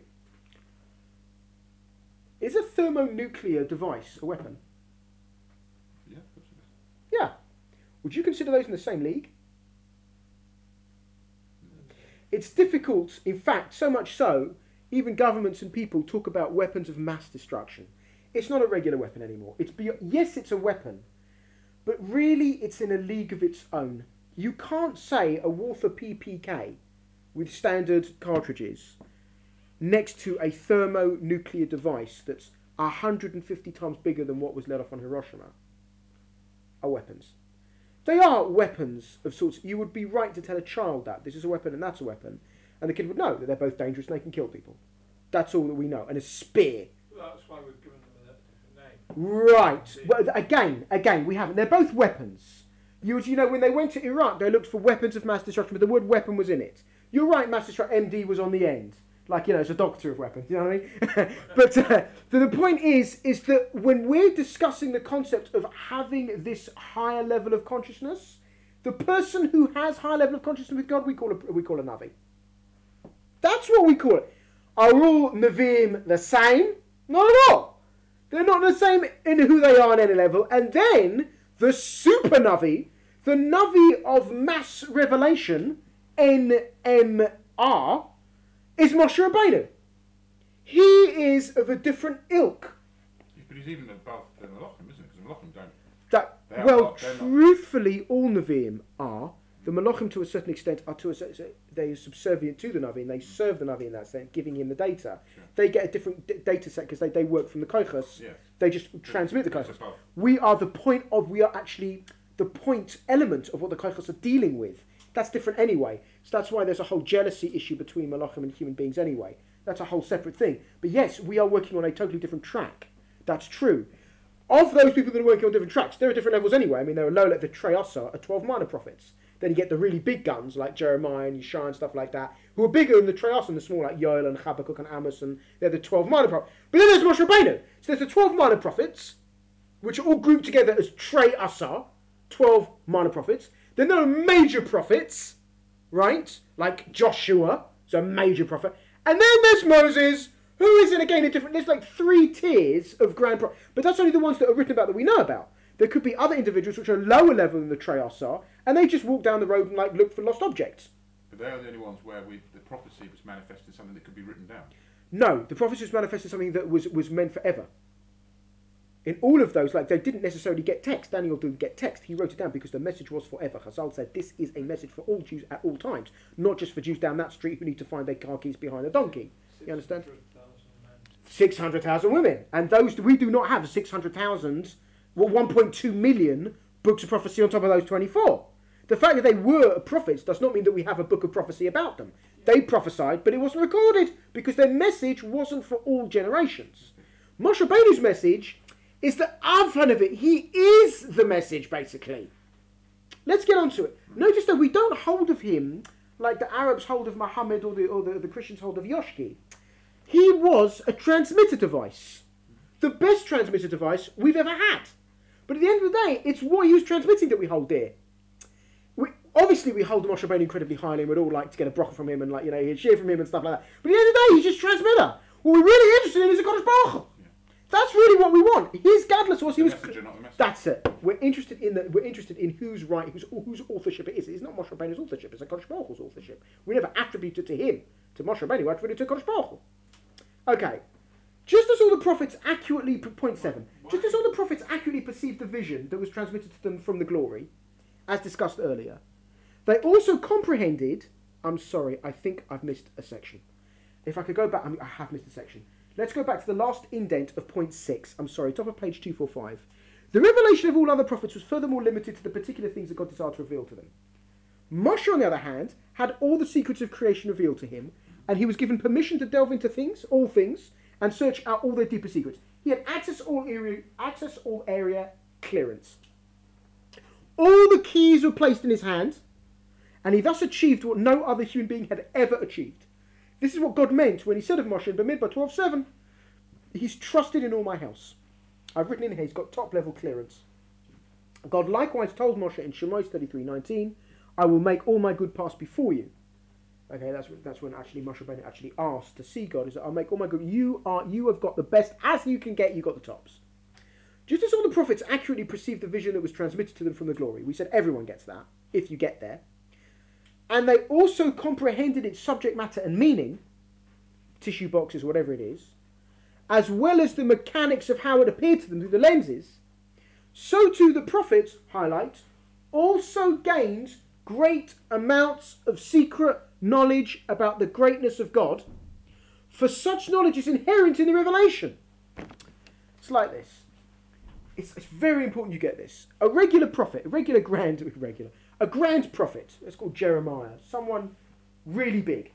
Is a thermonuclear device a weapon? Yeah, of course it is. Yeah. Would you consider those in the same league? It's difficult, in fact, so much so, even governments and people talk about weapons of mass destruction. It's not a regular weapon anymore. It's beyond, yes, it's a weapon, but really it's in a league of its own. You can't say a Walther P P K with standard cartridges next to a thermonuclear device that's one hundred fifty times bigger than what was let off on Hiroshima are weapons. They are weapons of sorts. You would be right to tell a child that this is a weapon and that's a weapon, and the kid would know that they're both dangerous and they can kill people. That's all that we know. And a spear. That's why we've given them a different name. Right. Well, again, again, we haven't. They're both weapons. You, you know, when they went to Iraq, they looked for weapons of mass destruction, but the word weapon was in it. You're right, mass destruction. M D was on the end. Like, you know, it's a doctor of weapons, you know what I mean? But uh, the, the point is, is that when we're discussing the concept of having this higher level of consciousness, the person who has higher level of consciousness with God, we call a, we call a Navi. That's what we call it. Are all Nevi'im the same? Not at all. They're not the same in who they are on any level. And then, the super Navi, the Navi of mass revelation, N M R, is Moshe Rabbeinu. He is of a different ilk. But he's even above the Malachim, isn't it? Because the Malachim don't. That, They are well, not- they're not- truthfully, all Nevi'im are. The Malachim, to a certain extent, are to a certain they are subservient to the Navi, and they serve the Navi in that sense, giving him the data. Sure. They get a different d- data set because they, they work from the Koichos. Yes. They just transmit the It's Koichos. above. We are the point of, we are actually the point element of what the Koichos are dealing with. That's different anyway. So that's why there's a whole jealousy issue between Malachim and human beings anyway. That's a whole separate thing. But yes, we are working on a totally different track. That's true. Of those people that are working on different tracks, there are different levels anyway. I mean, there are low level, the Treyasa are twelve minor prophets. Then you get the really big guns like Jeremiah and Yeshua and stuff like that, who are bigger than the Treyasa and the small like Yoel and Habakkuk and Amos, and they're the twelve minor prophets. But then there's Moshe Rabbeinu. So there's the twelve minor prophets, which are all grouped together as Treyasa, twelve minor prophets. Then there are major prophets, right? Like Joshua, so a major prophet. And then there's Moses, who is in again a different, there's like three tiers of grand prophets. But that's only the ones that are written about that we know about. There could be other individuals which are lower level than the Treyas are, and they just walk down the road and like look for lost objects. But they are the only ones where we, the prophecy was manifested something that could be written down. No, the prophecy was manifested something that was, was meant forever. In all of those, like they didn't necessarily get text. Daniel didn't get text. He wrote it down because the message was forever. Chazal said this is a message for all Jews at all times, not just for Jews down that street who need to find their car keys behind a donkey. You understand? six hundred thousand women. And those, we do not have six hundred thousand, well, one point two million books of prophecy on top of those twenty-four. The fact that they were prophets does not mean that we have a book of prophecy about them. They prophesied, but it wasn't recorded because their message wasn't for all generations. Moshe Rabbeinu's message is the Avhan of it. He is the message, basically. Let's get on to it. Notice that we don't hold of him like the Arabs hold of Muhammad or the, or the, the Christians hold of Yoshki. He was a transmitter device. The best transmitter device we've ever had. But at the end of the day, it's what he was transmitting that we hold dear. We, obviously, we hold Moshe Rabbeinu incredibly highly, and we'd all like to get a bracha from him and, like, you know, he'd share from him and stuff like that. But at the end of the day, he's just a transmitter. What we're really interested in is a Kodesh Baruch Hu. That's really what we want. His gadlus was he was. Messenger, not the message. That's it. We're interested in the. We're interested in who's right, whose whose authorship it is. It's not Moshe Rabbeinu's authorship. It's a Kodesh Baruch Hu's authorship. We never attributed to him, to Moshe Rabbeinu. We attributed to Kodesh Baruch Hu. Okay. Just as all the prophets accurately, point seven. Just as all the prophets accurately perceived the vision that was transmitted to them from the glory, as discussed earlier, they also comprehended. I'm sorry. I think I've missed a section. If I could go back, I, mean, I have missed a section. Let's go back to the last indent of point six. I'm sorry, top of page two forty-five. The revelation of all other prophets was furthermore limited to the particular things that God desired to reveal to them. Moshe, on the other hand, had all the secrets of creation revealed to him, and he was given permission to delve into things, all things, and search out all their deeper secrets. He had access all area, access all area clearance. All the keys were placed in his hand, and he thus achieved what no other human being had ever achieved. This is what God meant when he said of Moshe in Bamidbar twelve seven, he's trusted in all my house. I've written in here, he's got top level clearance. God likewise told Moshe in Shemos thirty-three nineteen, I will make all my good pass before you. Okay, that's that's when actually Moshe Rabbeinu actually asked to see God. He said, I'll make all my good. You are you have got the best as you can get. You got the tops. Just as all the prophets accurately perceived the vision that was transmitted to them from the glory. We said everyone gets that if you get there. And they also comprehended its subject matter and meaning, tissue boxes, whatever it is, as well as the mechanics of how it appeared to them through the lenses. So too the prophets, highlight, also gained great amounts of secret knowledge about the greatness of God, for such knowledge is inherent in the revelation. It's like this. It's, it's very important you get this. A regular prophet, a regular grand, regular, a grand prophet, it's called Jeremiah, someone really big.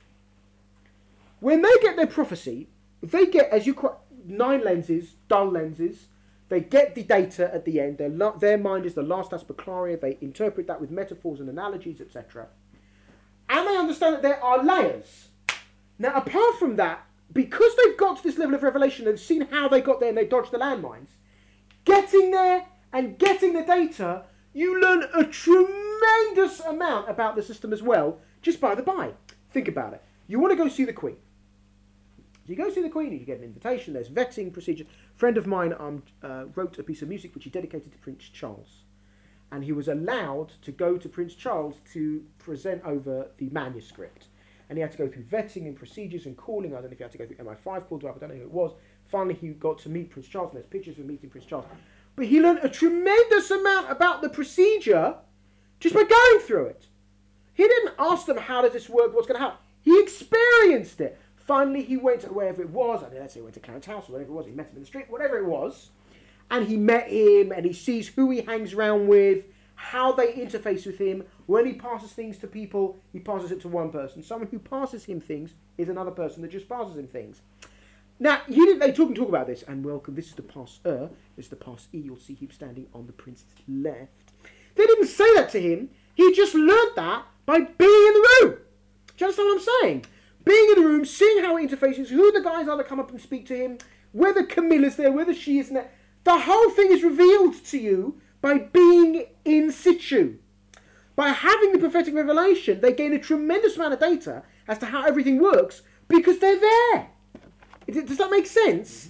When they get their prophecy, they get, as you quite, nine lenses, dull lenses. They get the data at the end. Their, their mind is the last aspeclaria. They interpret that with metaphors and analogies, et cetera. And they understand that there are layers. Now, apart from that, because they've got to this level of revelation, they've seen how they got there and they dodged the landmines, getting there and getting the data, you learn a tremendous amount about the system as well, just by the by. Think about it. You want to go see the Queen. You go see the Queen, you get an invitation, there's vetting procedure. A friend of mine um, uh, wrote a piece of music which he dedicated to Prince Charles. And he was allowed to go to Prince Charles to present over the manuscript. And he had to go through vetting and procedures and calling. I don't know if he had to go through M I five called up, I don't know who it was. Finally, he got to meet Prince Charles, and there's pictures of meeting Prince Charles. But he learned a tremendous amount about the procedure just by going through it. He didn't ask them, how does this work, what's going to happen? He experienced it. Finally, he went to wherever it was. I mean, let's say he went to Clarence House or whatever it was. He met him in the street, whatever it was. And he met him, and he sees who he hangs around with, how they interface with him. When he passes things to people, he passes it to one person. Someone who passes him things is another person that just passes him things. Now, you didn't, they talk and talk about this, and welcome, this is the pass-er, this is the pass-e, you'll see him standing on the prince's left. They didn't say that to him, he just learnt that by being in the room. Do you understand what I'm saying? Being in the room, seeing how it interfaces, who the guys are that come up and speak to him, whether Camilla's there, whether she isn't there. The whole thing is revealed to you by being in situ. By having the prophetic revelation, they gain a tremendous amount of data as to how everything works because they're there. Does that make sense?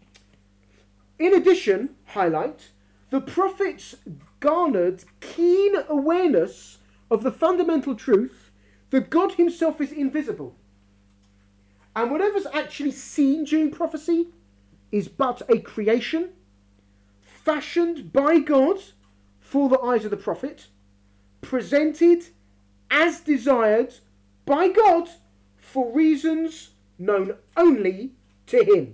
In addition, highlight, the prophets garnered keen awareness of the fundamental truth that God himself is invisible. And whatever's actually seen during prophecy is but a creation, fashioned by God for the eyes of the prophet, presented as desired by God for reasons known only to him.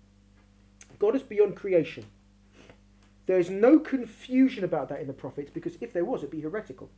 God is beyond creation. There is no confusion about that in the prophets, because if there was, it'd be heretical.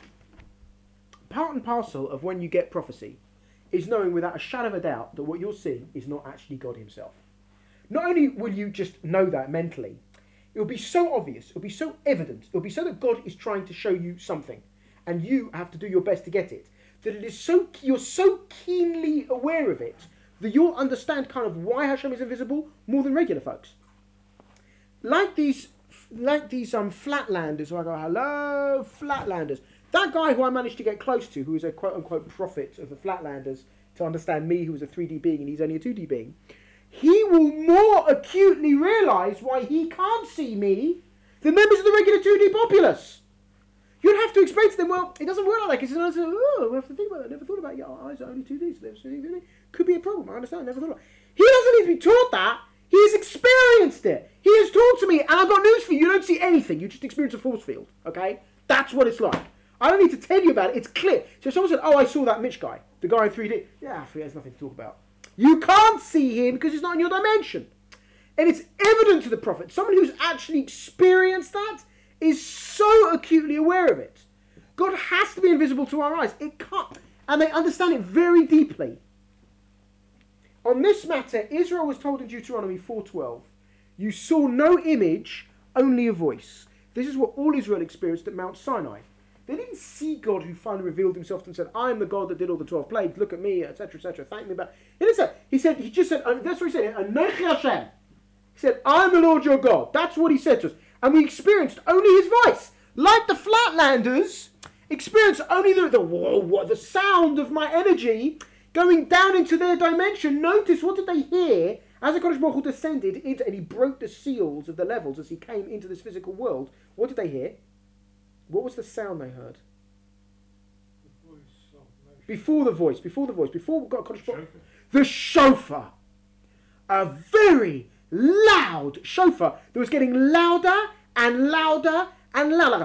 Part and parcel of when you get prophecy is knowing without a shadow of a doubt that what you're seeing is not actually God himself. Not only will you just know that mentally, it will be so obvious, it will be so evident, it will be so that God is trying to show you something, and you have to do your best to get it, that it is so you're so keenly aware of it that you'll understand kind of why Hashem is invisible more than regular folks. Like these, like these um flatlanders who I go, hello, flatlanders. That guy who I managed to get close to, who is a quote-unquote prophet of the flatlanders, to understand me, who is a three D being and he's only a two D being, he will more acutely realise why he can't see me than members of the regular two D populace. You'd have to explain to them, well, it doesn't work like that, because it's oh, we have to think about that. I never thought about it. Your eyes are only two D, so they're could be a problem. I understand, I never thought about it. He doesn't need to be taught that. He has experienced it. He has talked to me, and I've got news for you. You don't see anything. You just experience a force field, okay? That's what it's like. I don't need to tell you about it. It's clear. So if someone said, oh, I saw that Mitch guy, the guy in three D. Yeah, there's nothing to talk about. You can't see him because he's not in your dimension. And it's evident to the prophet. Someone who's actually experienced that is so acutely aware of it. God has to be invisible to our eyes. It can't. And they understand it very deeply. On this matter, Israel was told in Deuteronomy four twelve, you saw no image, only a voice. This is what all Israel experienced at Mount Sinai. They didn't see God who finally revealed himself and said, I am the God that did all the twelve plagues, look at me, et cetera, et cetera, thank me back. He didn't say, he said, he just said, that's what he said, Anochi Hashem. He said, I am the Lord your God. That's what he said to us. And we experienced only his voice. Like the Flatlanders, experienced only the, the, whoa, what, the sound of my energy going down into their dimension. Notice, what did they hear as the Kodesh Baruch Hu descended into, and he broke the seals of the levels as he came into this physical world? What did they hear? What was the sound they heard? The voice of Moshe. Before the voice, before the voice, before God, Kodesh Baruch Hu. The shofar. A very loud shofar that was getting louder and louder and louder.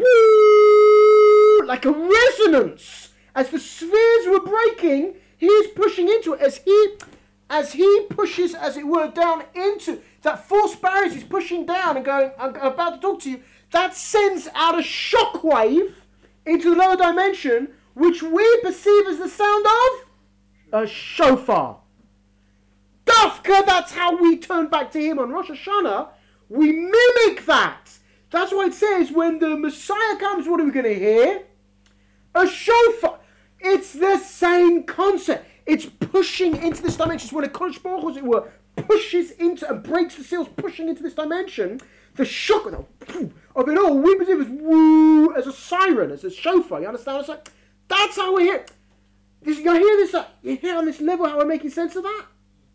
Woo! Like a resonance. As the spheres were breaking, he is pushing into it. As he, as he pushes, as it were, down into that force barriers, he's pushing down and going, I'm about to talk to you. That sends out a shockwave into the lower dimension, which we perceive as the sound of a shofar. Dafka, that's how we turn back to him on Rosh Hashanah. We mimic that. That's why it says when the Messiah comes, what are we going to hear? A shofar. It's the same concept. It's pushing into this dimension. It's when a Kodesh Baruch Hu, as it were, pushes into and breaks the seals, pushing into this dimension. The shock of it all, we perceive as woo, as a siren, as a shofar. You understand? It's like, that's how we hear. This, you hear this? Uh, you hear on this level how we're making sense of that?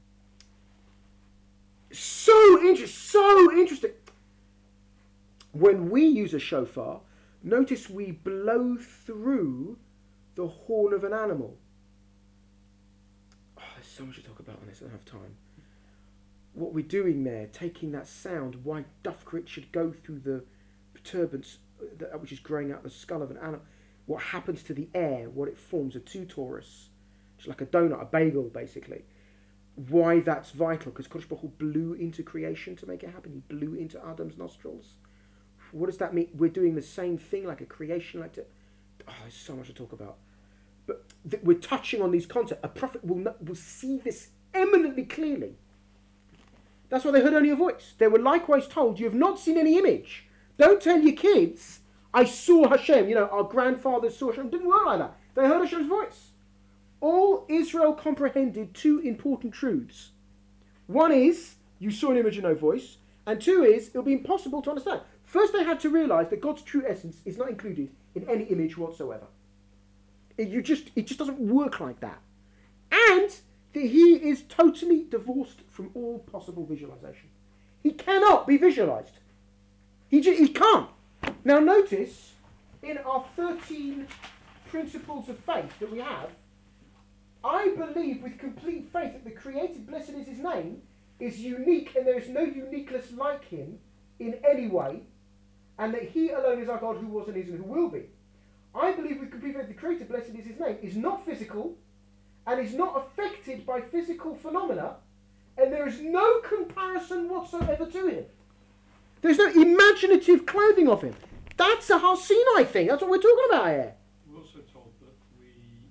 So interesting. So interesting. When we use a shofar, notice we blow through the horn of an animal. Oh, there's so much to talk about on this. I don't have time. What we're doing there, taking that sound, why Dafka it should go through the perturbance that, which is growing out the skull of an animal. What happens to the air, what it forms, a two torus, it's like a donut, a bagel, basically. Why that's vital, because Kodesh Baruch Hu blew into creation to make it happen. He blew into Adam's nostrils. What does that mean? We're doing the same thing, like a creation, like to. Oh, there's so much to talk about. But th- we're touching on these concepts. A prophet will not, will see this eminently clearly. That's why they heard only a voice. They were likewise told, you have not seen any image. Don't tell your kids, I saw Hashem. You know, our grandfathers saw Hashem. It didn't work like that. They heard Hashem's voice. All Israel comprehended two important truths. One is, you saw an image and no voice. And two is, it will be impossible to understand. First, they had to realize that God's true essence is not included in any image whatsoever. It, you just, it just doesn't work like that. And that he is totally divorced from all possible visualization. He cannot be visualized. He, just, he can't. Now notice, in our thirteen principles of faith that we have, I believe with complete faith that the created, blessed is his name, is unique and there is no uniqueness like him in any way, and that he alone is our God who was and is and who will be. I believe with complete faith the Creator, blessed is his name, is not physical and is not affected by physical phenomena, and there is no comparison whatsoever to him. There's no imaginative clothing of him. That's a Har Sinai thing. That's what we're talking about here. We're also told that we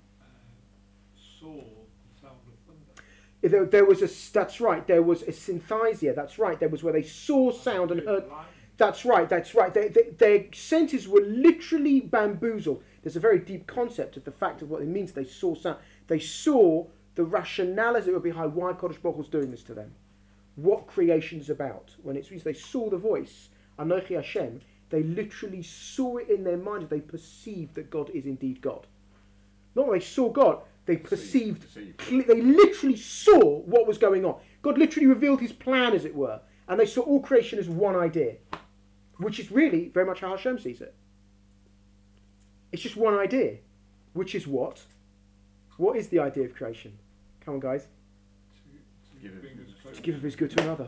uh, saw the sound of thunder. If There, there was a. That's right. There was a synthesia. That's right. There was where they saw sound and heard. That's right. That's right. They, they, their senses were literally bamboozled. There's a very deep concept of the fact of what it means. They saw sound. They saw the rationality that were behind why Kodesh Baruch was doing this to them. What creation is about. When it's they saw the voice, Anochi Hashem, they literally saw it in their mind. They perceived that God is indeed God. Not that they saw God, they perceived, perceived. Cl- they literally saw what was going on. God literally revealed his plan, as it were. And they saw all creation as one idea. Which is really very much how Hashem sees it. It's just one idea. Which is what? What is the idea of creation? Come on, guys. To, to, Give it- bring us closer. To give of his good to another.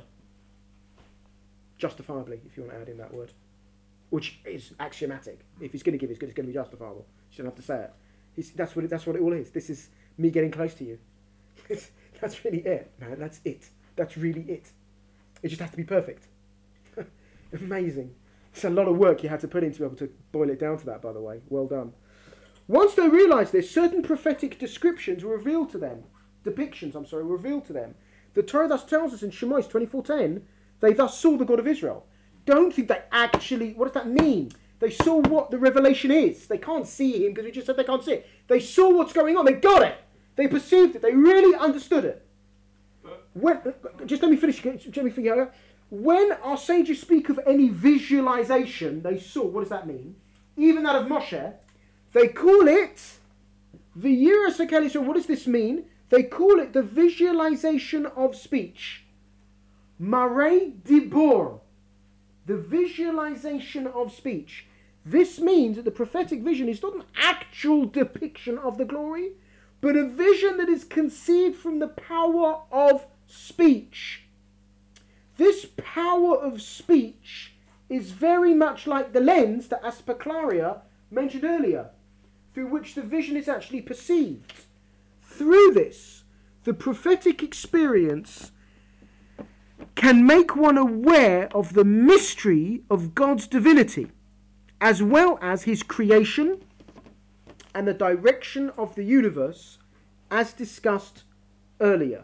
Justifiably, if you want to add in that word. Which is axiomatic. If he's going to give his good, it's going to be justifiable. You don't have to say it. It's, that's what it, that's what it all is. This is me getting close to you. That's really it, man. That's it. That's really it. It just has to be perfect. Amazing. It's a lot of work you had to put in to be able to boil it down to that, by the way. Well done. Once they realised this, certain prophetic descriptions were revealed to them. Depictions, I'm sorry, were revealed to them. The Torah thus tells us in Shemos twenty-four ten, they thus saw the God of Israel. Don't think they actually, what does that mean? They saw what the revelation is. They can't see him because we just said they can't see it. They saw what's going on. They got it. They perceived it. They really understood it. When, just let me finish. Let me figure out. When our sages speak of any visualization, they saw, what does that mean? Even that of Moshe, they call it the Yiras HaKel. So what does this mean? They call it the visualization of speech. Marei Dibor. The visualization of speech. This means that the prophetic vision is not an actual depiction of the glory, but a vision that is conceived from the power of speech. This power of speech is very much like the lens that Aspaklaria mentioned earlier, through which the vision is actually perceived. Through this, the prophetic experience can make one aware of the mystery of God's divinity, as well as his creation and the direction of the universe, as discussed earlier.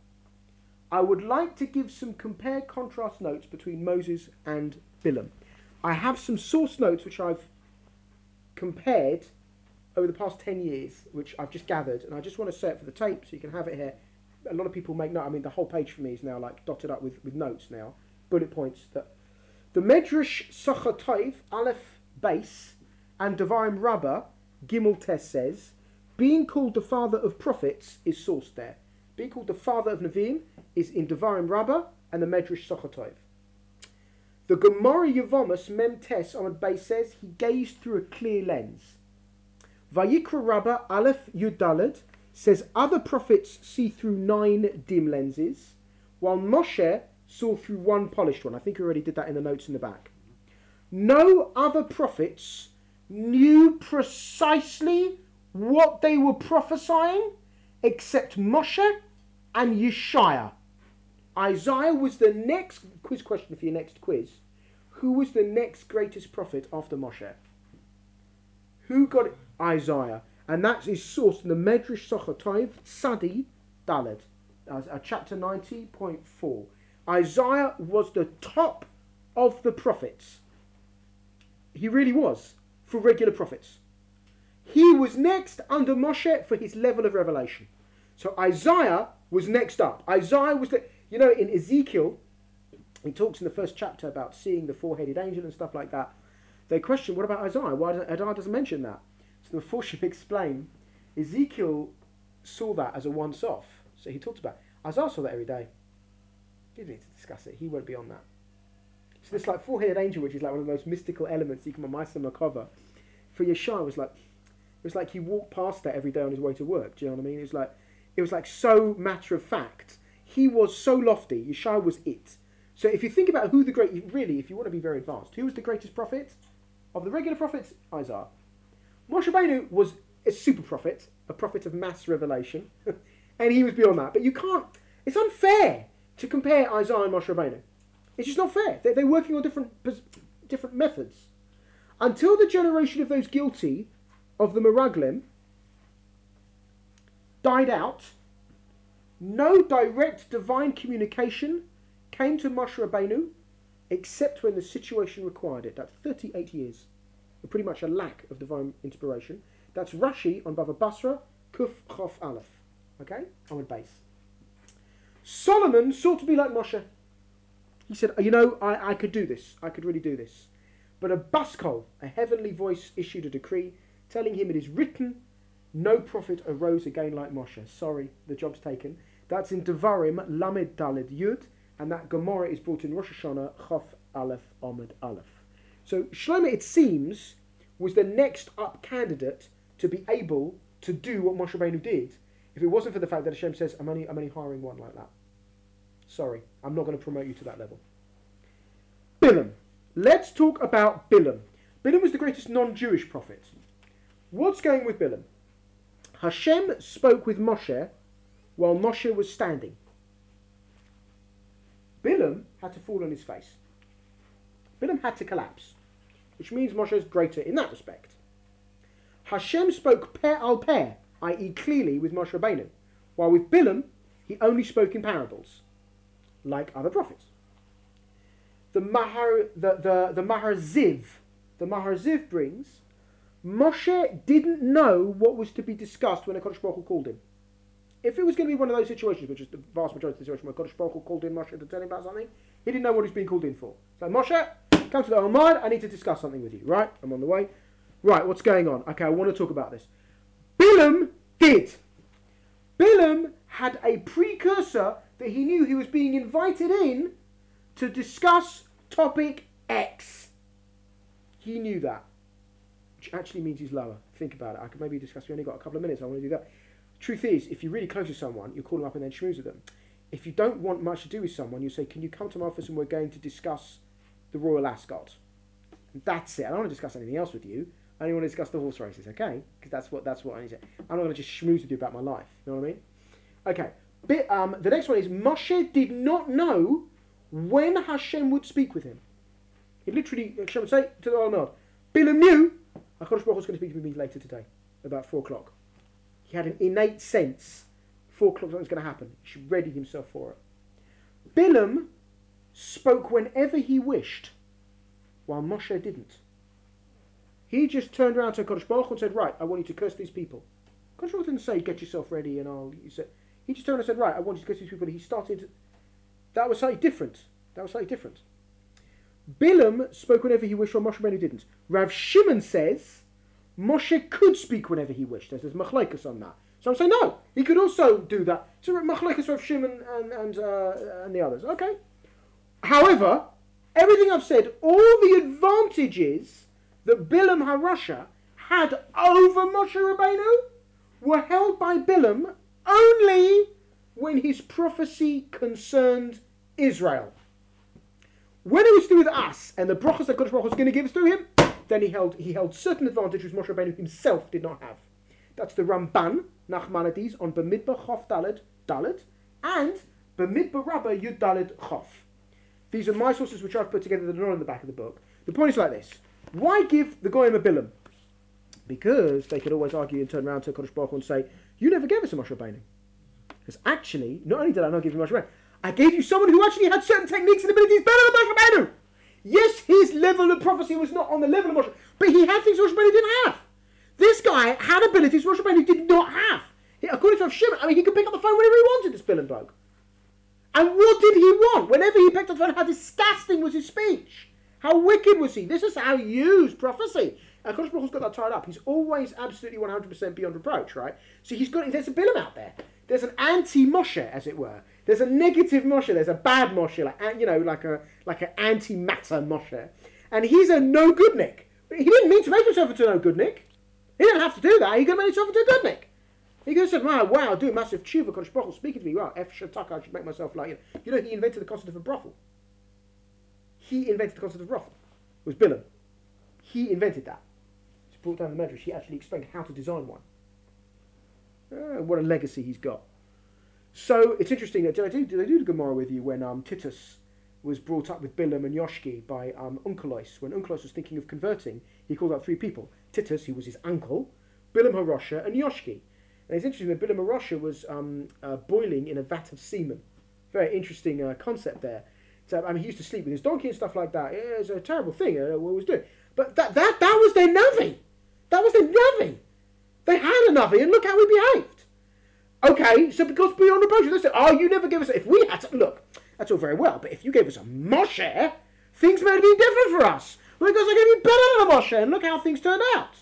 I would like to give some compare-contrast notes between Moses and Bilam. I have some source notes which I've compared over the past ten years, which I've just gathered, and I just want to say it for the tape so you can have it here. A lot of people make note. I mean, the whole page for me is now like dotted up with, with notes now, bullet points. That the Medrash Sochatov, Aleph Base, and Devarim Rabbah, Gimel Tes says, being called the father of prophets is sourced there. Being called the father of Nevi'im is in Devarim Rabbah and the Medrash Sochatov. The Gemara Yevomus Mem Tes on base says he gazed through a clear lens. Vayikra Rabbah Aleph Yudalad says other prophets see through nine dim lenses, while Moshe saw through one polished one. I think we already did that in the notes in the back. No other prophets knew precisely what they were prophesying except Moshe and Yeshaya. Isaiah was the next quiz question for your next quiz. Who was the next greatest prophet after Moshe? Who got it? Isaiah. And that is sourced in the Medrash Sochatov, Tzadi Daled, uh, chapter ninety point four. Isaiah was the top of the prophets. He really was, for regular prophets. He was next under Moshe for his level of revelation. So Isaiah was next up. Isaiah was the, you know, in Ezekiel, he talks in the first chapter about seeing the four-headed angel and stuff like that. They question, what about Isaiah? Why does, Isaiah doesn't mention that? So the Meforshim explain, Ezekiel saw that as a once-off. So he talks about it. Isaiah saw that every day. He didn't need to discuss it. He won't be on that. So this like four-headed angel, which is like one of the most mystical elements you can on my summer cover, for Yeshua was like, it was like he walked past that every day on his way to work. Do you know what I mean? It was like, it was like so matter of fact. He was so lofty. Yeshua was it. So if you think about who the great, really, if you want to be very advanced, who was the greatest prophet? Of the regular prophets, Isaiah. Moshe Rabbeinu was a super prophet, a prophet of mass revelation, and he was beyond that. But you can't, it's unfair to compare Isaiah and Moshe Rabbeinu. It's just not fair. They're, they're working on different, different methods. Until the generation of those guilty of the Meraglim died out, no direct divine communication came to Moshe Rabbeinu except when the situation required it. That's thirty-eight years. Pretty much a lack of divine inspiration. That's Rashi on Bava Basra, Kuf Chof Aleph. Okay? On the base. Solomon sought to be like Moshe. He said, you know, I, I could do this. I could really do this. But a baskol, a heavenly voice, issued a decree telling him it is written, no prophet arose again like Moshe. Sorry, the job's taken. That's in Devarim, Lamed Daled Yud, and that Gemara is brought in Rosh Hashanah, Chof Aleph, Amud Aleph. So Shlomo, it seems, was the next up candidate to be able to do what Moshe Rabbeinu did, if it wasn't for the fact that Hashem says, I'm only, I'm only hiring one like that. Sorry, I'm not going to promote you to that level. Bilam. Let's talk about Bilam. Bilam was the greatest non-Jewish prophet. What's going with Bilam? Hashem spoke with Moshe while Moshe was standing. Bilam had to fall on his face. Bilam had to collapse, which means Moshe is greater in that respect. Hashem spoke per al per, that is clearly with Moshe Rabbeinu, while with Bilam, he only spoke in parables, like other prophets. The Mahar, the, the, the Mahar Ziv, the Mahar Ziv brings, Moshe didn't know what was to be discussed when HaKadosh Baruch Hu called him. If it was going to be one of those situations, which is the vast majority of the situation where HaKadosh Baruch Hu called in Moshe to tell him about something, he didn't know what he's being called in for. So Moshe, come to the Almad, I need to discuss something with you. Right, I'm on the way. Right, what's going on? Okay, I want to talk about this. Bilam did. Bilam had a precursor that he knew he was being invited in to discuss topic X. He knew that. Which actually means he's lower. Think about it. I could maybe discuss, we only got a couple of minutes, I want to do that. Truth is, if you're really close to someone, you call them up and then schmooze with them. If you don't want much to do with someone, you say, can you come to my office and we're going to discuss the Royal Ascot. And that's it. I don't want to discuss anything else with you. I only want to discuss the horse races, okay? Because that's what that's what I need to. I'm not going to just schmooze with you about my life. You know what I mean? Okay. But, um, the next one is Moshe did not know when Hashem would speak with him. He literally, Hashem would say to the Olamad, Bilam knew HaKadosh Baruch Hu was going to speak with me later today, about four o'clock. He had an innate sense, four o'clock something's going to happen. He readied himself for it. Bilam spoke whenever he wished, while Moshe didn't. He just turned around to HaKadosh Baruch Hu and said, right, I want you to curse these people. HaKadosh Baruch Hu didn't say, get yourself ready and I'll... He, said, he just turned and said, right, I want you to curse these people. And he started... That was slightly different. That was slightly different. Bilam spoke whenever he wished, while Moshe Rabbeinu didn't. Rav Shimon says, Moshe could speak whenever he wished. There's machlokes on that. So I'm saying, no, he could also do that. So machlokes Rav Shimon and, and, uh, and the others. Okay. However, everything I've said, all the advantages that Bilam HaRasha had over Moshe Rabbeinu were held by Bilam only when his prophecy concerned Israel. When it was to do with us and the brachos that Kodesh Baruch Hu was going to give us through him, then he held he held certain advantages Moshe Rabbeinu himself did not have. That's the Ramban Nachmanides on Bamidbar Chof Daled Daled and Bamidbar Rabbah Yud Daled Chof. These are my sources which I've put together that are not in the back of the book. The point is like this: why give the Goyim a Bilam? Because they could always argue and turn around to Kodesh Baruch Hu and say, "You never gave us a Moshe Rabbeinu." Because actually, not only did I not give you Moshe Rabbeinu, I gave you someone who actually had certain techniques and abilities better than Moshe Rabbeinu. Yes, his level of prophecy was not on the level of Moshe, but he had things Moshe Rabbeinu didn't have. This guy had abilities Moshe Rabbeinu did not have. He, according to Rav Shimon, I mean, he could pick up the phone whenever he wanted, this Bilam bloke. And what did he want? Whenever he picked up the phone, how disgusting was his speech? How wicked was he? This is how he used prophecy. And Kodesh Baruch Hu's got that tied up. He's always absolutely one hundred percent beyond reproach, right? So he's got, there's a Bilam out there. There's an anti-Moshe, as it were. There's a negative Moshe. There's a bad Moshe, like, you know, like a like an anti-matter Moshe. And he's a no-goodnik. He didn't mean to make himself into a no-goodnik. He didn't have to do that. He could have made himself into a goodnik. He could have said, wow, wow, I'll do a massive tshuva, Kodesh Baruch Hu speaking to me. Wow, F shataka, I should make myself like, you know. You know, he invented the concept of a brothel. he invented the concept of brothel. It was Bilam. He invented that. He brought down the Medrash. He actually explained how to design one. Uh, what a legacy he's got. So it's interesting that did I do did I do the Gemara with you when um, Titus was brought up with Bilam and Yoshki by um, Onkelos. When Onkelos was thinking of converting, he called out three people: Titus, who was his uncle, Bilam Harosha, and Yoshki. And it's interesting that Bilam Harosha was um, uh, boiling in a vat of semen. Very interesting uh, concept there. So, I mean, he used to sleep with his donkey and stuff like that. It was a terrible thing. Uh, what he was doing, but that that that was their navi. That was their navi. They had a navi, and look how he behaved. Okay, so because beyond reproach, they said, "Oh, you never give us." If we had to look, that's all very well, but if you gave us a Moshe, things may be different for us because I gave you better than a Moshe, and look how things turned out.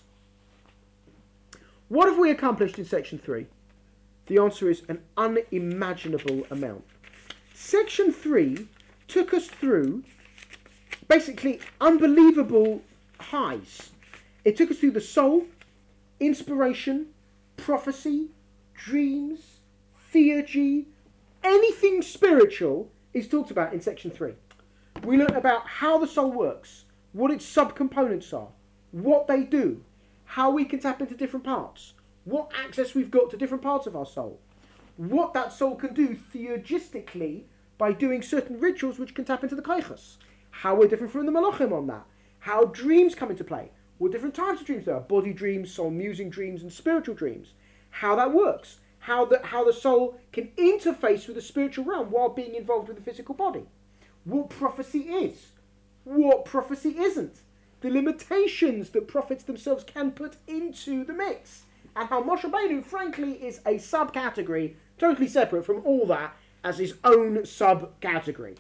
What have we accomplished in section three? The answer is an unimaginable amount. Section three took us through basically unbelievable highs. It took us through the soul, inspiration, prophecy, dreams, theurgy, anything spiritual is talked about in section three. We learned about how the soul works, what its subcomponents are, what they do, how we can tap into different parts, what access we've got to different parts of our soul, what that soul can do theurgistically by doing certain rituals which can tap into the kaichas, how we're different from the malachim on that, how dreams come into play, what different types of dreams there are, body dreams, soul musing dreams, and spiritual dreams, how that works, how the, how the soul can interface with the spiritual realm while being involved with the physical body, what prophecy is, what prophecy isn't, the limitations that prophets themselves can put into the mix, and how Moshe Rabbeinu, frankly, is a subcategory totally separate from all that as his own subcategory.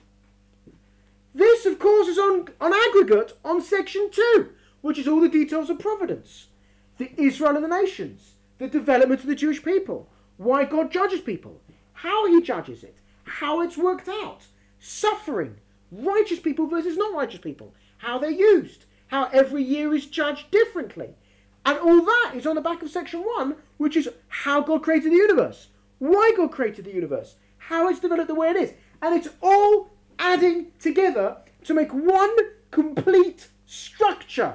This, of course, is on, on aggregate on section two, which is all the details of providence, the Israel and the nations, the development of the Jewish people, why God judges people, how he judges it, how it's worked out, suffering, righteous people versus not righteous people, how they're used, how every year is judged differently. And all that is on the back of section one, which is how God created the universe, why God created the universe, how it's developed the way it is. And it's all adding together to make one complete structure.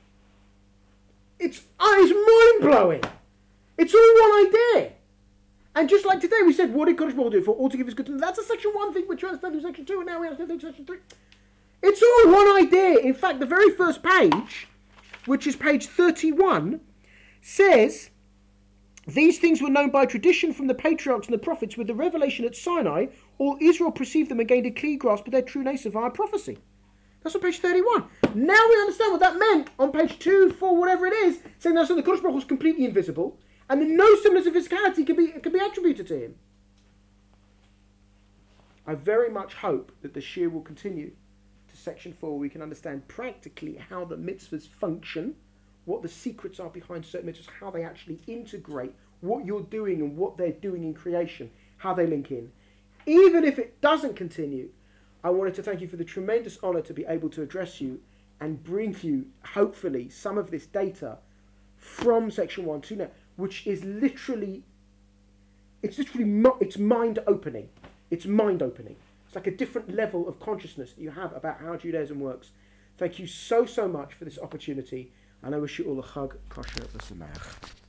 It's, uh, it's mind-blowing. It's all one idea. And just like today, we said, what did Kodesh Baruch Hu do for all to give his good to them? That's a section one thing, which we understand through section two, and now we understand through section three. It's all one idea. In fact, the very first page, which is page thirty-one, says, these things were known by tradition from the patriarchs and the prophets. With the revelation at Sinai, all Israel perceived them and gained a clear grasp of their true nature via prophecy. That's on page thirty-one. Now we understand what that meant on page two, four, whatever it is, saying that so the Kodesh Baruch Hu was completely invisible, and then no semblance of physicality can be, can be attributed to him. I very much hope that the Shir will continue to section four. We can understand practically how the mitzvahs function, what the secrets are behind certain mitzvahs, how they actually integrate what you're doing and what they're doing in creation, how they link in. Even if it doesn't continue, I wanted to thank you for the tremendous honour to be able to address you and bring you, hopefully, some of this data from section one to now, which is literally, it's literally, it's mind-opening. It's mind-opening. It's like a different level of consciousness that you have about how Judaism works. Thank you so, so much for this opportunity, and I wish you all a chag kosher v'sameach.